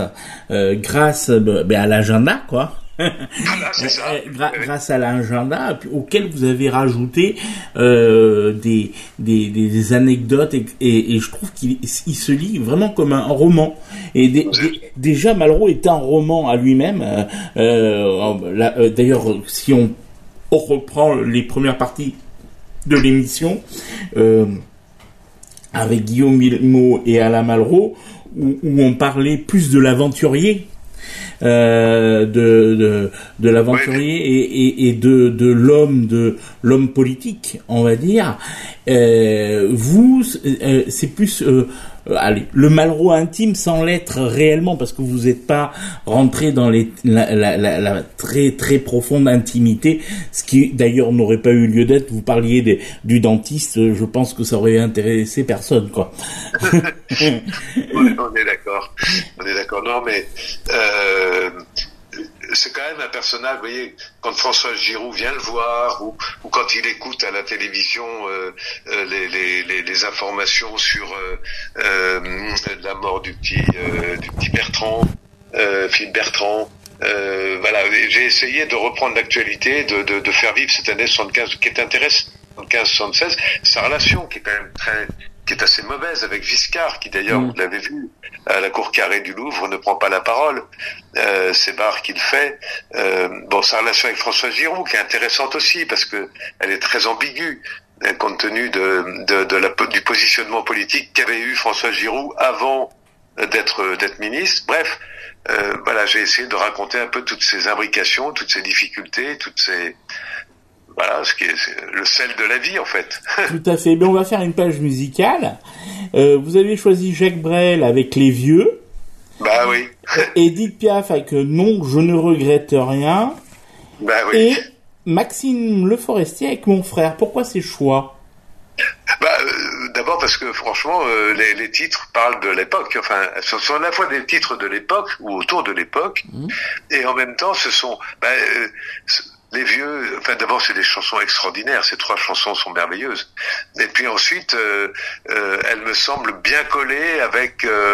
à l'agenda, quoi. C'est ça. Grâce à l'agenda auquel vous avez rajouté des anecdotes et je trouve qu'il se lit vraiment comme un roman. Et déjà Malraux est un roman à lui-même. D'ailleurs, si on reprend les premières parties de l'émission avec Guillaume Villemot et Alain Malraux, où on parlait plus de l'aventurier. De l'aventurier et de l'homme politique, on va dire. Vous, c'est plus le Malraux intime sans l'être réellement, parce que vous n'êtes pas rentré dans la très très profonde intimité, ce qui d'ailleurs n'aurait pas eu lieu d'être. Vous parliez du dentiste, je pense que ça aurait intéressé personne, quoi. On est d'accord. Non, mais c'est quand même un personnage, vous voyez, quand François Giroud vient le voir, ou quand il écoute à la télévision les informations sur la mort du petit Bertrand, Philippe Bertrand. Voilà, j'ai essayé de reprendre l'actualité, de faire vivre cette année 75 qui est intéressante, 75-76, sa relation qui est quand même qui est assez mauvaise avec Viscard, qui d'ailleurs, vous l'avez vu, à la cour carrée du Louvre, ne prend pas la parole, c'est Barre qui le fait. Sa relation avec François Giroud, qui est intéressante aussi, parce que elle est très ambiguë, compte tenu du positionnement politique qu'avait eu François Giroud avant d'être ministre. Bref, voilà, j'ai essayé de raconter un peu toutes ces imbrications, toutes ces difficultés, voilà, ce qui est le sel de la vie, en fait. Tout à fait. Mais on va faire une page musicale. Vous avez choisi Jacques Brel avec Les Vieux. Bah oui. Edith Piaf avec Non, je ne regrette rien. Bah oui. Et Maxime Le Forestier avec Mon frère. Pourquoi ces choix? D'abord parce que franchement, les titres parlent de l'époque. Enfin, ce sont à la fois des titres de l'époque ou autour de l'époque, et en même temps, ce sont Les Vieux. Enfin, d'abord, c'est des chansons extraordinaires. Ces trois chansons sont merveilleuses. Et puis ensuite, elles me semblent bien collées avec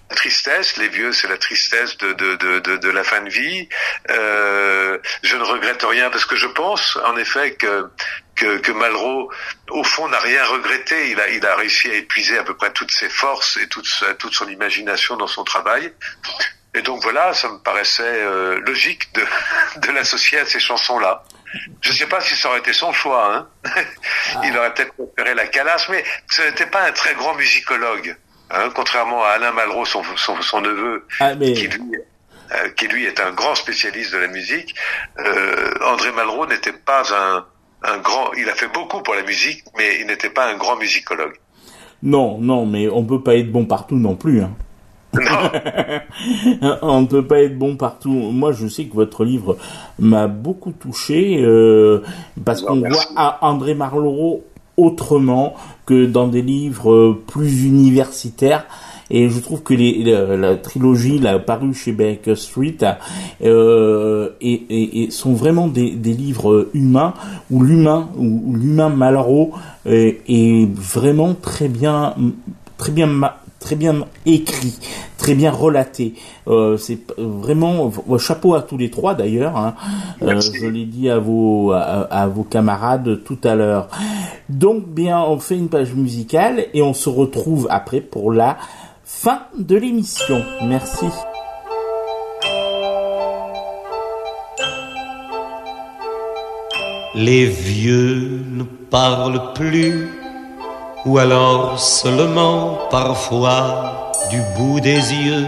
tristesse. Les vieux, c'est la tristesse de la fin de vie. Je ne regrette rien parce que je pense, en effet, que Malraux, au fond, n'a rien regretté. Il a réussi à épuiser à peu près toutes ses forces et toute son imagination dans son travail. Et donc voilà, ça me paraissait logique de l'associer à ces chansons-là. Je ne sais pas si ça aurait été son choix, hein. Il aurait peut-être préféré la Calas, mais ce n'était pas un très grand musicologue, hein, contrairement à Alain Malraux, son neveu, qui lui est un grand spécialiste de la musique. André Malraux n'était pas un grand, il a fait beaucoup pour la musique, mais il n'était pas un grand musicologue. Non, mais on peut pas être bon partout non plus, hein. Non. On ne peut pas être bon partout. Moi, je sais que votre livre m'a beaucoup touché parce qu'on voit André Malraux autrement que dans des livres plus universitaires. Et je trouve que la trilogie là parue chez Baker Street et sont vraiment des livres humains où l'humain Malraux est vraiment très bien écrit, très bien relaté. C'est vraiment chapeau à tous les trois d'ailleurs. Hein. Je l'ai dit à vos camarades tout à l'heure. Donc bien, on fait une page musicale et on se retrouve après pour la fin de l'émission. Merci. Les vieux ne parlent plus, ou alors seulement parfois du bout des yeux.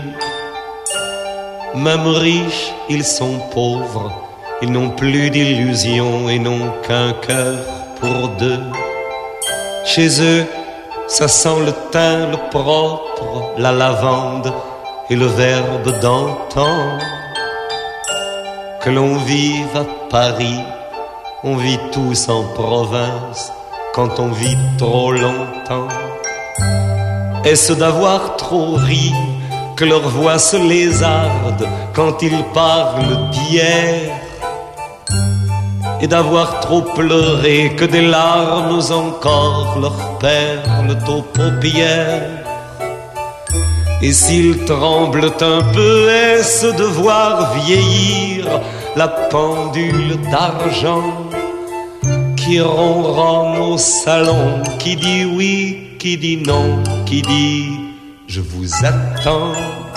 Même riches, ils sont pauvres, ils n'ont plus d'illusions et n'ont qu'un cœur pour deux. Chez eux, ça sent le thym, le propre, la lavande et le verbe d'antan. Que l'on vive à Paris, on vit tous en province quand on vit trop longtemps. Est-ce d'avoir trop ri que leur voix se lézarde quand ils parlent d'hier, et d'avoir trop pleuré que des larmes encore leur perlent aux paupières? Et s'ils tremblent un peu, est-ce de voir vieillir la pendule d'argent qui ronronne au salon, qui dit oui, qui dit non, qui dit je vous attends?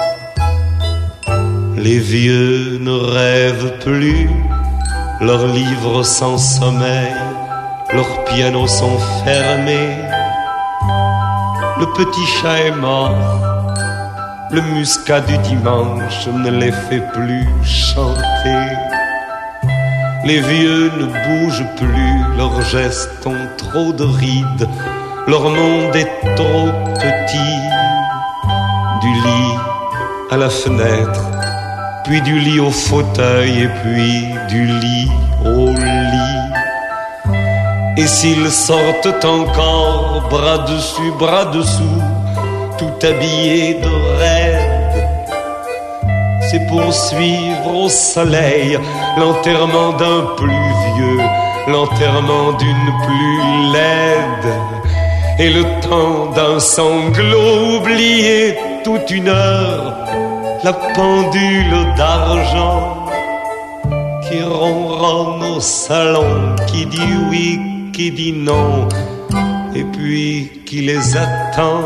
Les vieux ne rêvent plus, leurs livres sans sommeil, leurs pianos sont fermés. Le petit chat est mort, le muscat du dimanche ne les fait plus chanter. Les vieux ne bougent plus, leurs gestes ont trop de rides, leur monde est trop petit. Du lit à la fenêtre, puis du lit au fauteuil, et puis du lit au lit. Et s'ils sortent encore, bras dessus, bras dessous, tout habillés de raide, c'est pour suivre au soleil l'enterrement d'un plus vieux, l'enterrement d'une plus laide, et le temps d'un sanglot oublié toute une heure, la pendule d'argent qui ronronne au salon, qui dit oui, qui dit non, et puis qui les attend.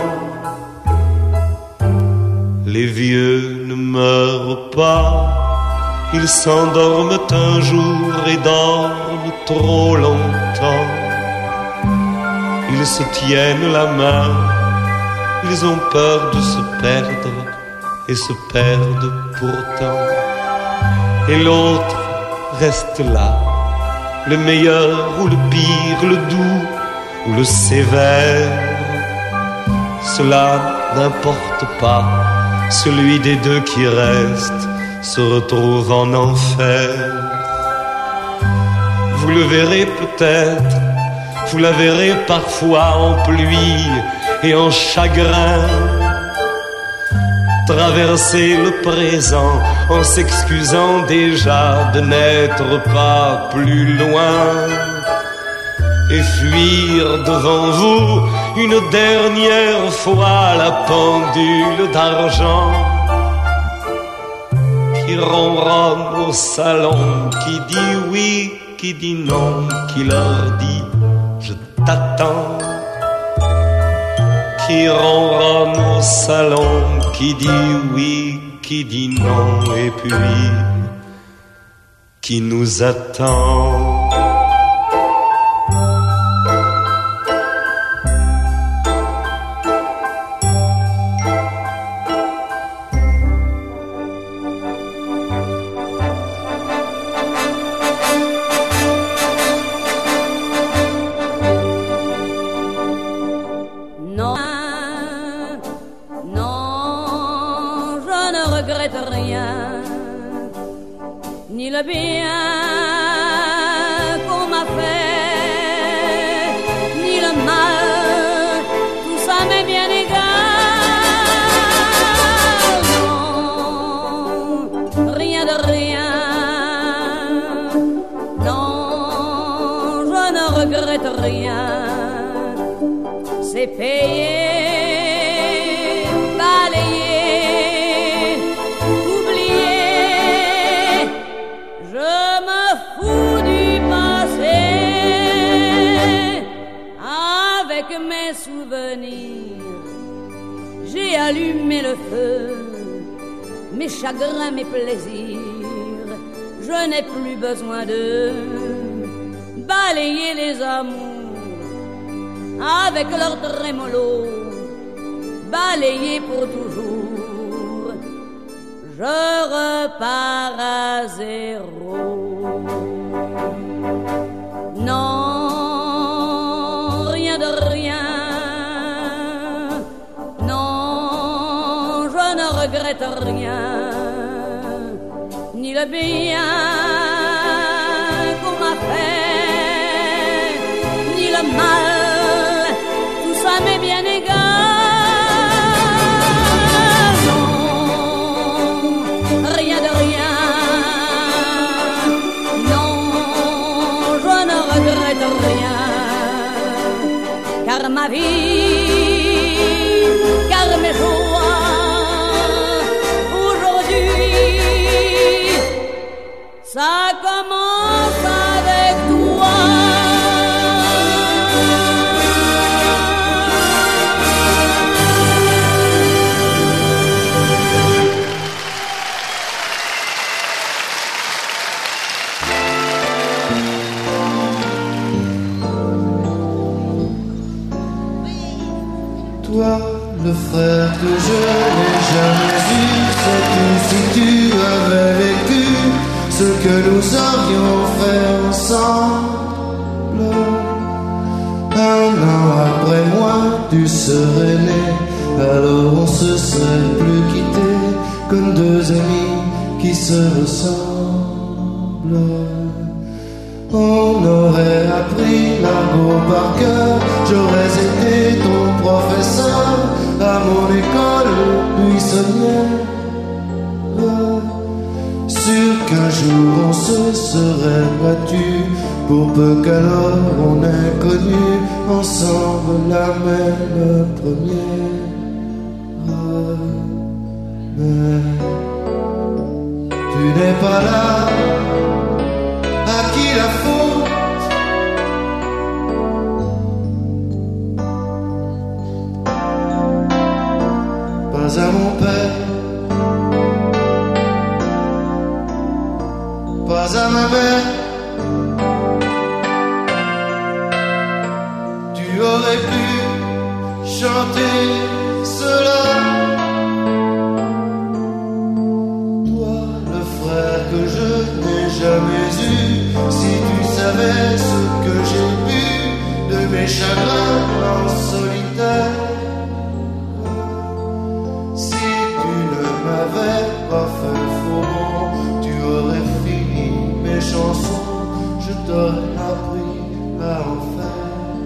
Les vieux ne meurent pas, ils s'endorment un jour et dorment trop longtemps. Ils se tiennent la main, ils ont peur de se perdre et se perdent pourtant. Et l'autre reste là, le meilleur ou le pire, le doux ou le sévère. Cela n'importe pas, celui des deux qui reste se retrouve en enfer. Vous le verrez peut-être, vous la verrez parfois en pluie et en chagrin, traverser le présent en s'excusant déjà de n'être pas plus loin. et fuir devant vous une dernière fois la pendule d'argent qui ronronne au salon, qui dit oui, qui dit non, qui leur dit je t'attends, qui ronronne au salon, qui dit oui, qui dit non, et puis qui nous attend. Ni le bien qu'on m'a fait, ni le mal, tout ça m'est bien égal. Non, rien de rien. Non, je ne regrette rien. C'est payé. J'ai allumé le feu, mes chagrins, mes plaisirs. Je n'ai plus besoin de balayer les amours avec leur trémolo, balayer pour toujours. Je repars à zéro. Non, rien de rien. Je ne regrette rien, ni le bien qu'on m'a fait, ni le mal, tout ça m'est bien égal. Non, rien de rien. Non, je ne regrette rien, car ma vie, car mes joies, ça commence avec toi. Toi, le frère que je n'ai jamais vu, c'est tout si tu avais vécu ce que nous aurions fait ensemble. Un an après moi, tu serais né, alors on se serait plus quittés comme deux amis qui se ressemblent. On aurait appris l'argot par cœur, j'aurais été ton professeur à mon école buissonnière. Sûr qu'un jour on se serait battu, pour peu qu'alors on ait connu ensemble la même première. Mais tu n'es pas là, à qui la faute? Pas à mon père, pas à ma mère. Tu aurais pu chanter cela. Toi, le frère que je n'ai jamais eu, si tu savais ce que j'ai pu de mes chagrins en solitaire. Si tu ne m'avais pas fait faux bon, tu aurais fini mes chansons, je t'aurais appris à en faire.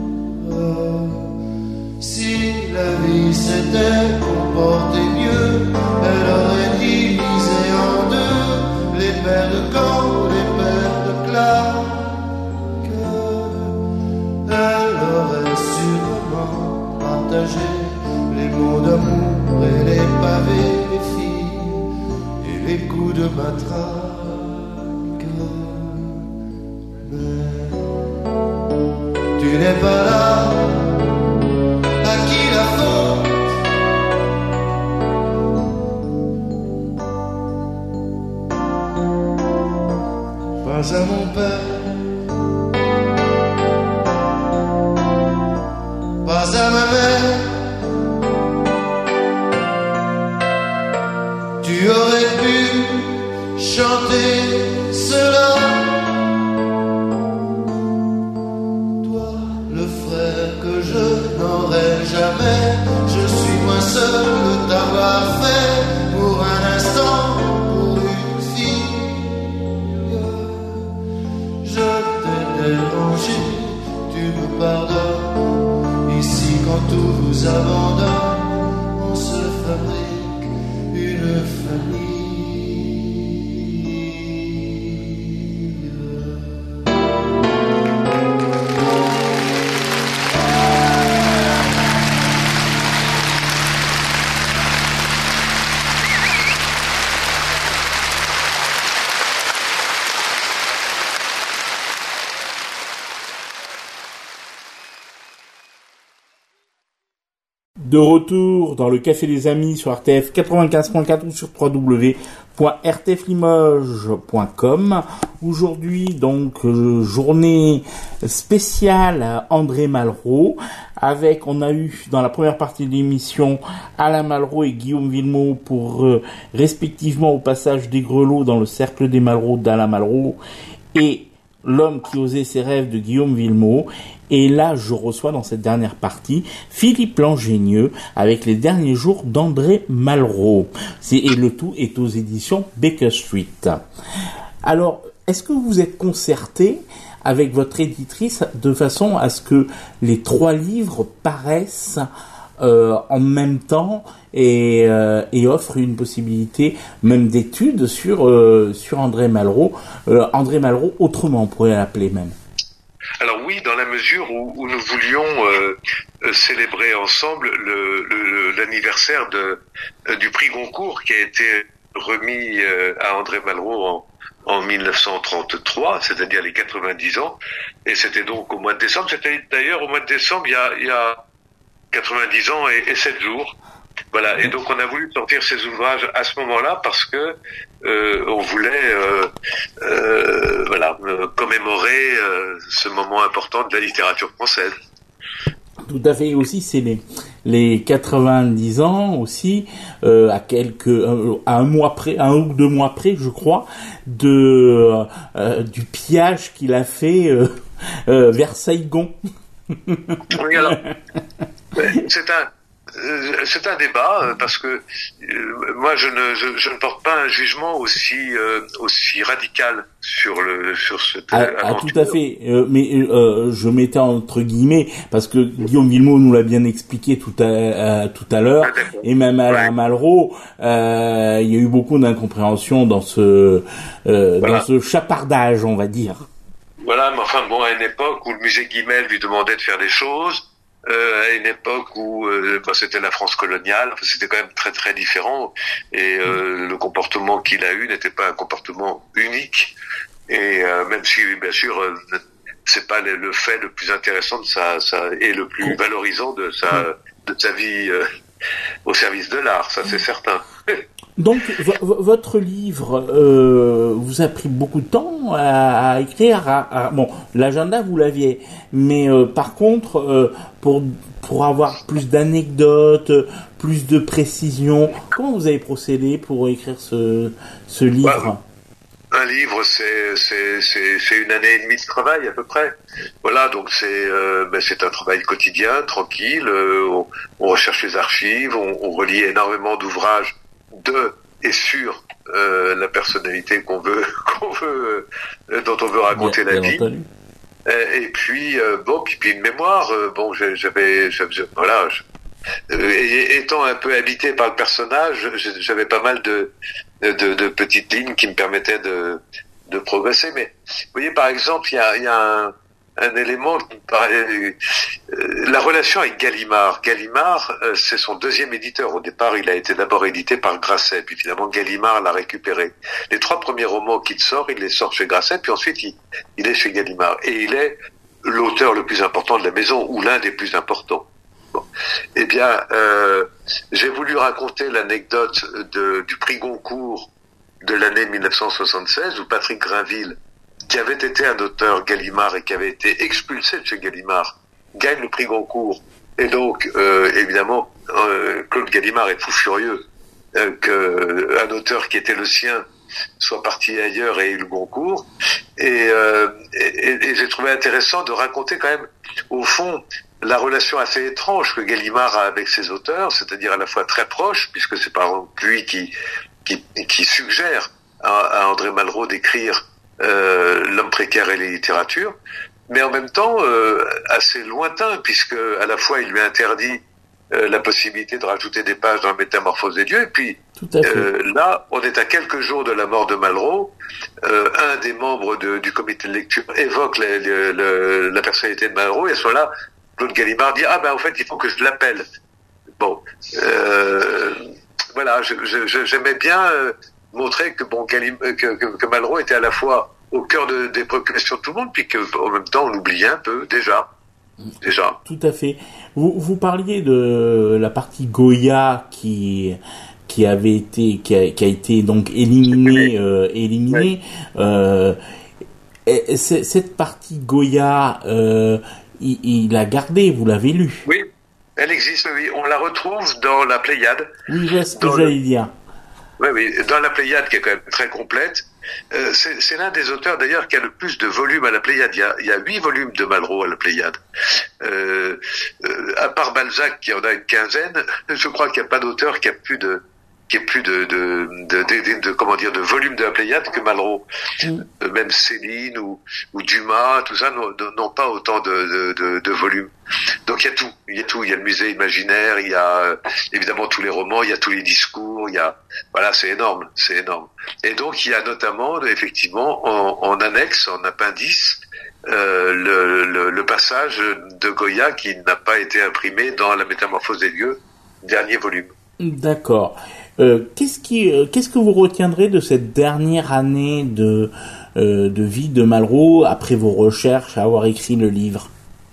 Si la vie s'était comportée mieux, elle aurait divisé en deux les paires de Caen, les paires de Clark. moment partagé, les mots d'amour et les pavés, les filles et les coups de matraque. Mais tu n'es pas là, à qui la faute? Pas à mon père, pas à ma mère. Tu aurais pu chanter cela. Toi, le frère que je n'aurai jamais, je suis moins seul de t'avoir fait pour un instant, pour une fille. Je t'ai dérangé, tu me pardonnes. Ici, quand tout vous abandonne, on se fabrique une famille. De retour dans le Café des Amis sur RTF 95.4 ou sur www.rtflimoges.com. Aujourd'hui, donc, journée spéciale à André Malraux. On a eu dans la première partie de l'émission Alain Malraux et Guillaume Villemot pour respectivement au passage des grelots dans le cercle des Malraux d'Alain Malraux et L'homme qui osait ses rêves de Guillaume Villemot. Et là, je reçois dans cette dernière partie Philippe Langenieux avec les derniers jours d'André Malraux. Et le tout est aux éditions Baker Street. Alors, est-ce que vous êtes concerté avec votre éditrice de façon à ce que les 3 livres paraissent en même temps et offrent une possibilité même d'étude sur André Malraux. André Malraux, autrement, on pourrait l'appeler même. Alors oui, dans la mesure où nous voulions célébrer ensemble l'anniversaire du prix Goncourt qui a été remis à André Malraux en 1933, c'est-à-dire les 90 ans, et c'était donc au mois de décembre. C'était d'ailleurs au mois de décembre il y a 90 ans et 7 jours. Voilà, et donc on a voulu sortir ces ouvrages à ce moment-là parce que on voulait commémorer ce moment important de la littérature française. Tout à fait, aussi c'est les 90 ans aussi à un mois près, 1 ou 2 mois près, je crois, du pillage qu'il a fait vers Saigon. Oui, alors c'est un débat parce que moi je ne porte pas un jugement aussi radical sur cette aventure. Tout à fait, mais je mettais entre guillemets parce que Guillaume Villemot nous l'a bien expliqué tout à l'heure, et même Alain Malraux, il y a eu beaucoup d'incompréhension dans ce chapardage, on va dire. Voilà, mais enfin bon, à une époque où le musée Guimel lui demandait de faire des choses, à une époque où c'était la France coloniale, c'était quand même très très différent, et le comportement qu'il a eu n'était pas un comportement unique, et même si bien sûr c'est pas le fait le plus intéressant de sa et le plus valorisant de sa vie au service de l'art, ça c'est certain. Donc, votre livre vous a pris beaucoup de temps à écrire. Bon, l'agenda vous l'aviez, mais par contre, pour avoir plus d'anecdotes, plus de précisions, comment vous avez procédé pour écrire ce livre? Un livre, c'est 1 année et demie de travail à peu près. Voilà, donc c'est un travail quotidien, tranquille. On recherche les archives, on relit énormément d'ouvrages et sur la personnalité dont on veut raconter la vie. Et puis puis une mémoire. Étant un peu habité par le personnage, j'avais pas mal de petites lignes qui me permettaient de progresser. Mais vous voyez, par exemple, il y a un élément qui me paraît la relation avec Gallimard. Gallimard, c'est son deuxième éditeur. Au départ, il a été d'abord édité par Grasset, puis finalement Gallimard l'a récupéré. Les 3 premiers romans qu'il sort, il les sort chez Grasset, puis ensuite il est chez Gallimard. Et il est l'auteur le plus important de la maison, ou l'un des plus importants. Bon. Eh bien, j'ai voulu raconter l'anecdote du prix Goncourt de l'année 1976, où Patrick Grinville, qui avait été un auteur Gallimard et qui avait été expulsé de chez Gallimard, gagne le prix Goncourt. Et donc, évidemment, Claude Gallimard est fou furieux qu'un auteur qui était le sien soit parti ailleurs et eu le Goncourt. Et j'ai trouvé intéressant de raconter quand même, au fond, la relation assez étrange que Gallimard a avec ses auteurs, c'est-à-dire à la fois très proche, puisque c'est par exemple lui qui suggère à André Malraux d'écrire L'homme précaire et les littératures, mais en même temps assez lointain, puisque à la fois il lui interdit la possibilité de rajouter des pages dans la Métamorphose des dieux, et puis là, on est à quelques jours de la mort de Malraux. Un des membres du comité de lecture évoque la personnalité de Malraux, et à ce moment-là, Claude Gallimard dit en fait, il faut que je l'appelle. Bon, voilà, j'aimais bien montrer que Malraux était à la fois au cœur des préoccupations de tout le monde, puis qu'en même temps, on l'oubliait un peu déjà. Tout à fait. Vous parliez de la partie Goya qui a été donc éliminée. Cette partie Goya, il l'a gardée, vous l'avez lue? Oui, elle existe, oui. On la retrouve dans la Pléiade. Oui, c'est ce que j'allais dire. Oui, dans la Pléiade, qui est quand même très complète. C'est l'un des auteurs d'ailleurs qui a le plus de volumes à la Pléiade. Il y a 8 volumes de Malraux à la Pléiade. À part Balzac qui en a une quinzaine, je crois qu'il n'y a pas d'auteur qui ait plus de volumes de la Pléiade que Malraux. Même Céline ou Dumas, tout ça n'ont pas autant de volumes. Donc il y a tout. Il y a le musée imaginaire, il y a évidemment tous les romans, il y a tous les discours, voilà, c'est énorme. Et donc il y a notamment effectivement en annexe, en appendice, le passage de Goya qui n'a pas été imprimé dans la Métamorphose des dieux, dernier volume. D'accord. Qu'est-ce que vous retiendrez de cette dernière année de vie de Malraux après vos recherches à avoir écrit le livre?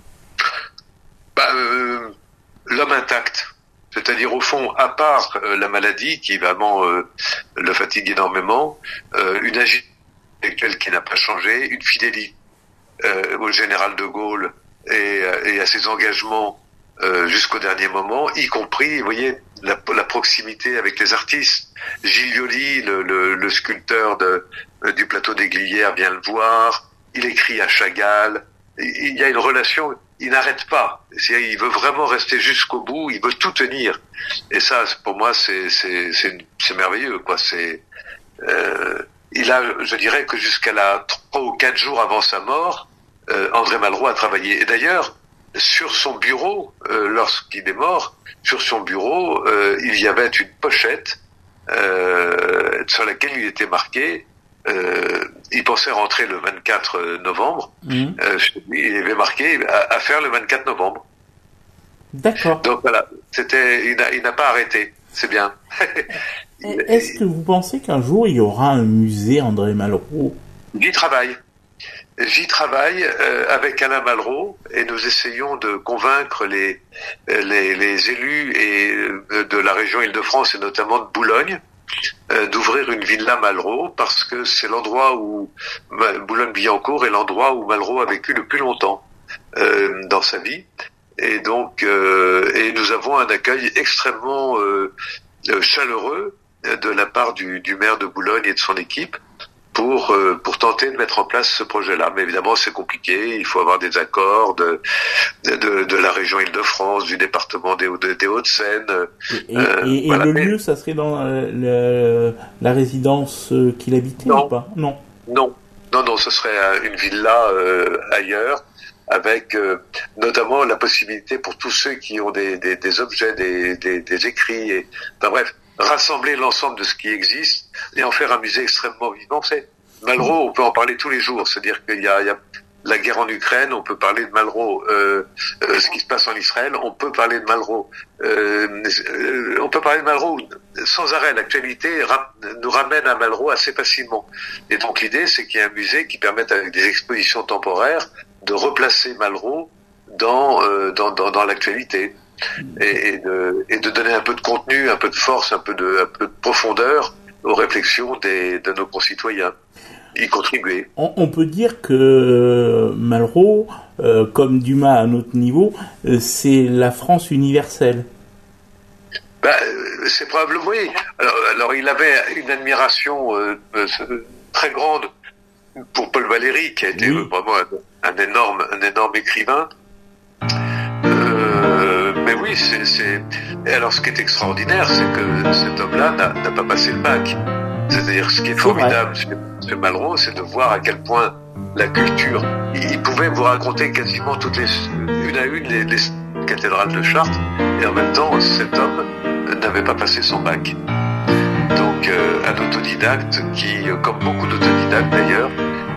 L'homme intact. C'est-à-dire, au fond, à part la maladie qui vraiment le fatigue énormément, une agilité intellectuelle qui n'a pas changé, une fidélité au général de Gaulle et à ses engagements jusqu'au dernier moment, y compris, vous voyez, la proximité avec les artistes. Gilles Yoli, le sculpteur du plateau des Glières, vient le voir. Il écrit à Chagall. Il y a une relation. Il n'arrête pas. Il veut vraiment rester jusqu'au bout. Il veut tout tenir. Et ça, pour moi, c'est merveilleux, quoi. Je dirais que jusqu'à 3 ou 4 jours avant sa mort, André Malraux a travaillé. Et d'ailleurs, sur son bureau, lorsqu'il est mort, sur son bureau, il y avait une pochette sur laquelle il était marqué. Il pensait rentrer le 24 novembre. Il avait marqué à faire le 24 novembre. D'accord. Donc voilà, il n'a pas arrêté. C'est bien. Est-ce que vous pensez qu'un jour il y aura un musée André Malraux? J'y travaille avec Alain Malraux et nous essayons de convaincre les élus de la région Île-de-France et notamment de Boulogne d'ouvrir une villa Malraux parce que c'est l'endroit où Boulogne-Billancourt est l'endroit où Malraux a vécu le plus longtemps dans sa vie. Et donc et nous avons un accueil extrêmement chaleureux de la part du maire de Boulogne et de son équipe pour tenter de mettre en place ce projet-là. Mais évidemment, c'est compliqué. Il faut avoir des accords de la région Île-de-France, du département des Hauts-de-Seine. Et voilà. Le lieu, ça serait dans la résidence qu'il habitait ou pas? Non, ce serait une villa ailleurs, avec notamment la possibilité pour tous ceux qui ont des objets, des écrits, enfin bref, rassembler l'ensemble de ce qui existe et en faire un musée extrêmement vivant. Malraux, on peut en parler tous les jours, c'est-à-dire qu'il y a la guerre en Ukraine, on peut parler de Malraux. Ce qui se passe en Israël, on peut parler de Malraux. On peut parler de Malraux sans arrêt. L'actualité nous ramène à Malraux assez facilement. Et donc l'idée, c'est qu'il y ait un musée qui permette, avec des expositions temporaires, de replacer Malraux dans l'actualité et de donner un peu de contenu, un peu de force, un peu de profondeur aux réflexions de nos concitoyens. Y contribuer. On peut dire que Malraux, comme Dumas à un autre niveau, c'est la France universelle. C'est probablement oui. Alors il avait une admiration très grande pour Paul Valéry, qui a été vraiment un énorme écrivain. Mais oui, Et alors, ce qui est extraordinaire, c'est que cet homme-là n'a pas passé le bac. C'est-à-dire, ce qui est formidable chez Malraux, c'est de voir à quel point la culture. Il pouvait vous raconter quasiment une à une les cathédrales de Chartres, et en même temps, cet homme n'avait pas passé son bac. Donc, un autodidacte qui, comme beaucoup d'autodidactes d'ailleurs,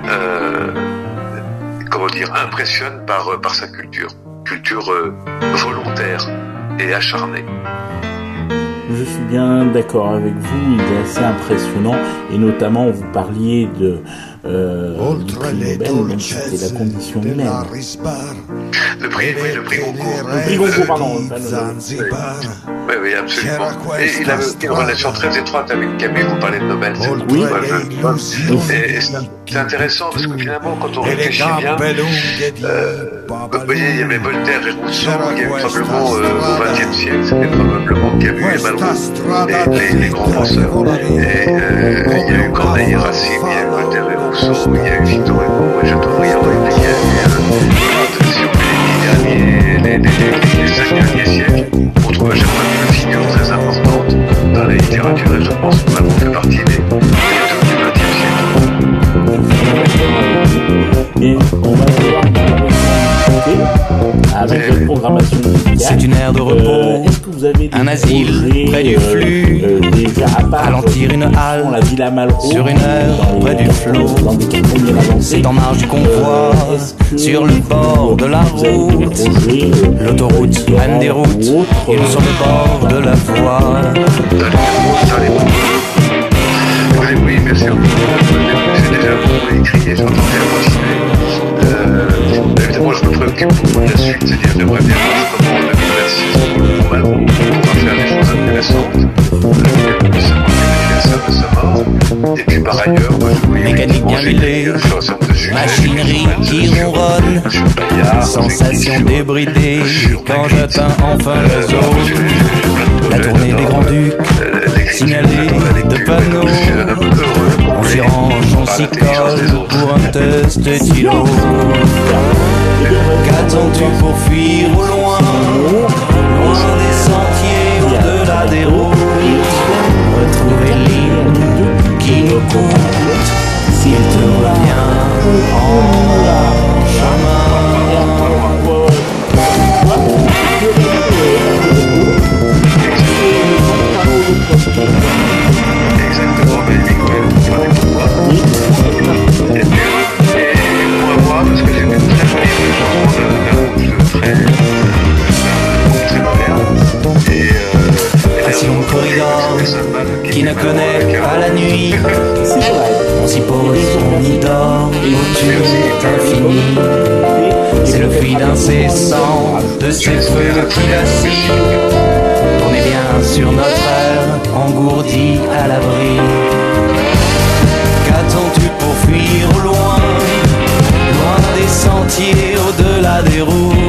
impressionne par sa culture volontaire et acharnée. Je suis bien d'accord avec vous, il est assez impressionnant, et notamment vous parliez du prix Nobel, même si c'était la condition humaine. Le prix Goncourt. Le prix Goncourt, pardon. Oui, absolument. Et il avait une relation très étroite avec Camus, vous parlez de Nobel. Oui. Et c'est intéressant parce que finalement, quand on réfléchit bien, vous voyez, il y avait Voltaire et Rousseau, il y a eu probablement au XXe siècle, c'était probablement Camus et Malraux, les grands penseurs. Et il y a eu Corneille et Racine, il y a eu Voltaire et Rousseau, il y a eu Victor Hugo et Chateaubriand, et il y a eu les 5 derniers siècles. On trouve à chaque fois une figure très importante dans la littérature, et je pense que Malraux fait partie des deux du XXe siècle. Et on va devoir avec la programmation musicale. C'est une aire de repos, est-ce que vous avez un asile près du flux, ralentir une halle la Villa Malraux, sur une heure près du flot. C'est en marge du convoi, sur le bord de la route. L'autoroute prenne des routes, ils sont sur le bord de la voie. Oui, bien sûr. J'ai déjà beaucoup écrit et j'entends bien continuer. Évidemment, je me préoccupe beaucoup de la suite, c'est-à-dire j'aimerais bien voir comment en 2026, pour Malraux, on va faire des choses intéressantes. De sa mort. Et puis par ailleurs, moi je voulais mécanique bien huilée, machinerie qui ronronne, sensation débridée quand j'atteins enfin la zone. La tournée des Grands-Ducs, signalée de panneaux. On s'y range, on s'y colle pour un test stylo. Qu'attends-tu pour fuir au loin, loin des sentiers, au-delà des routes? Retrouver l'île qui nous coûte, s'il te revient en chemin. Exactement, mais et pour moi, parce que j'ai une très jolie chanson de très moderne, et assis dans le corridor qui ne connaît pas la nuit, on s'y pose, on y dort, au-dessus infini. C'est le fluide incessant de ces feux qui vacillent. On est bien sur notre heure, engourdi à l'abri. Qu'attends-tu pour fuir au loin, loin des sentiers, au-delà des routes?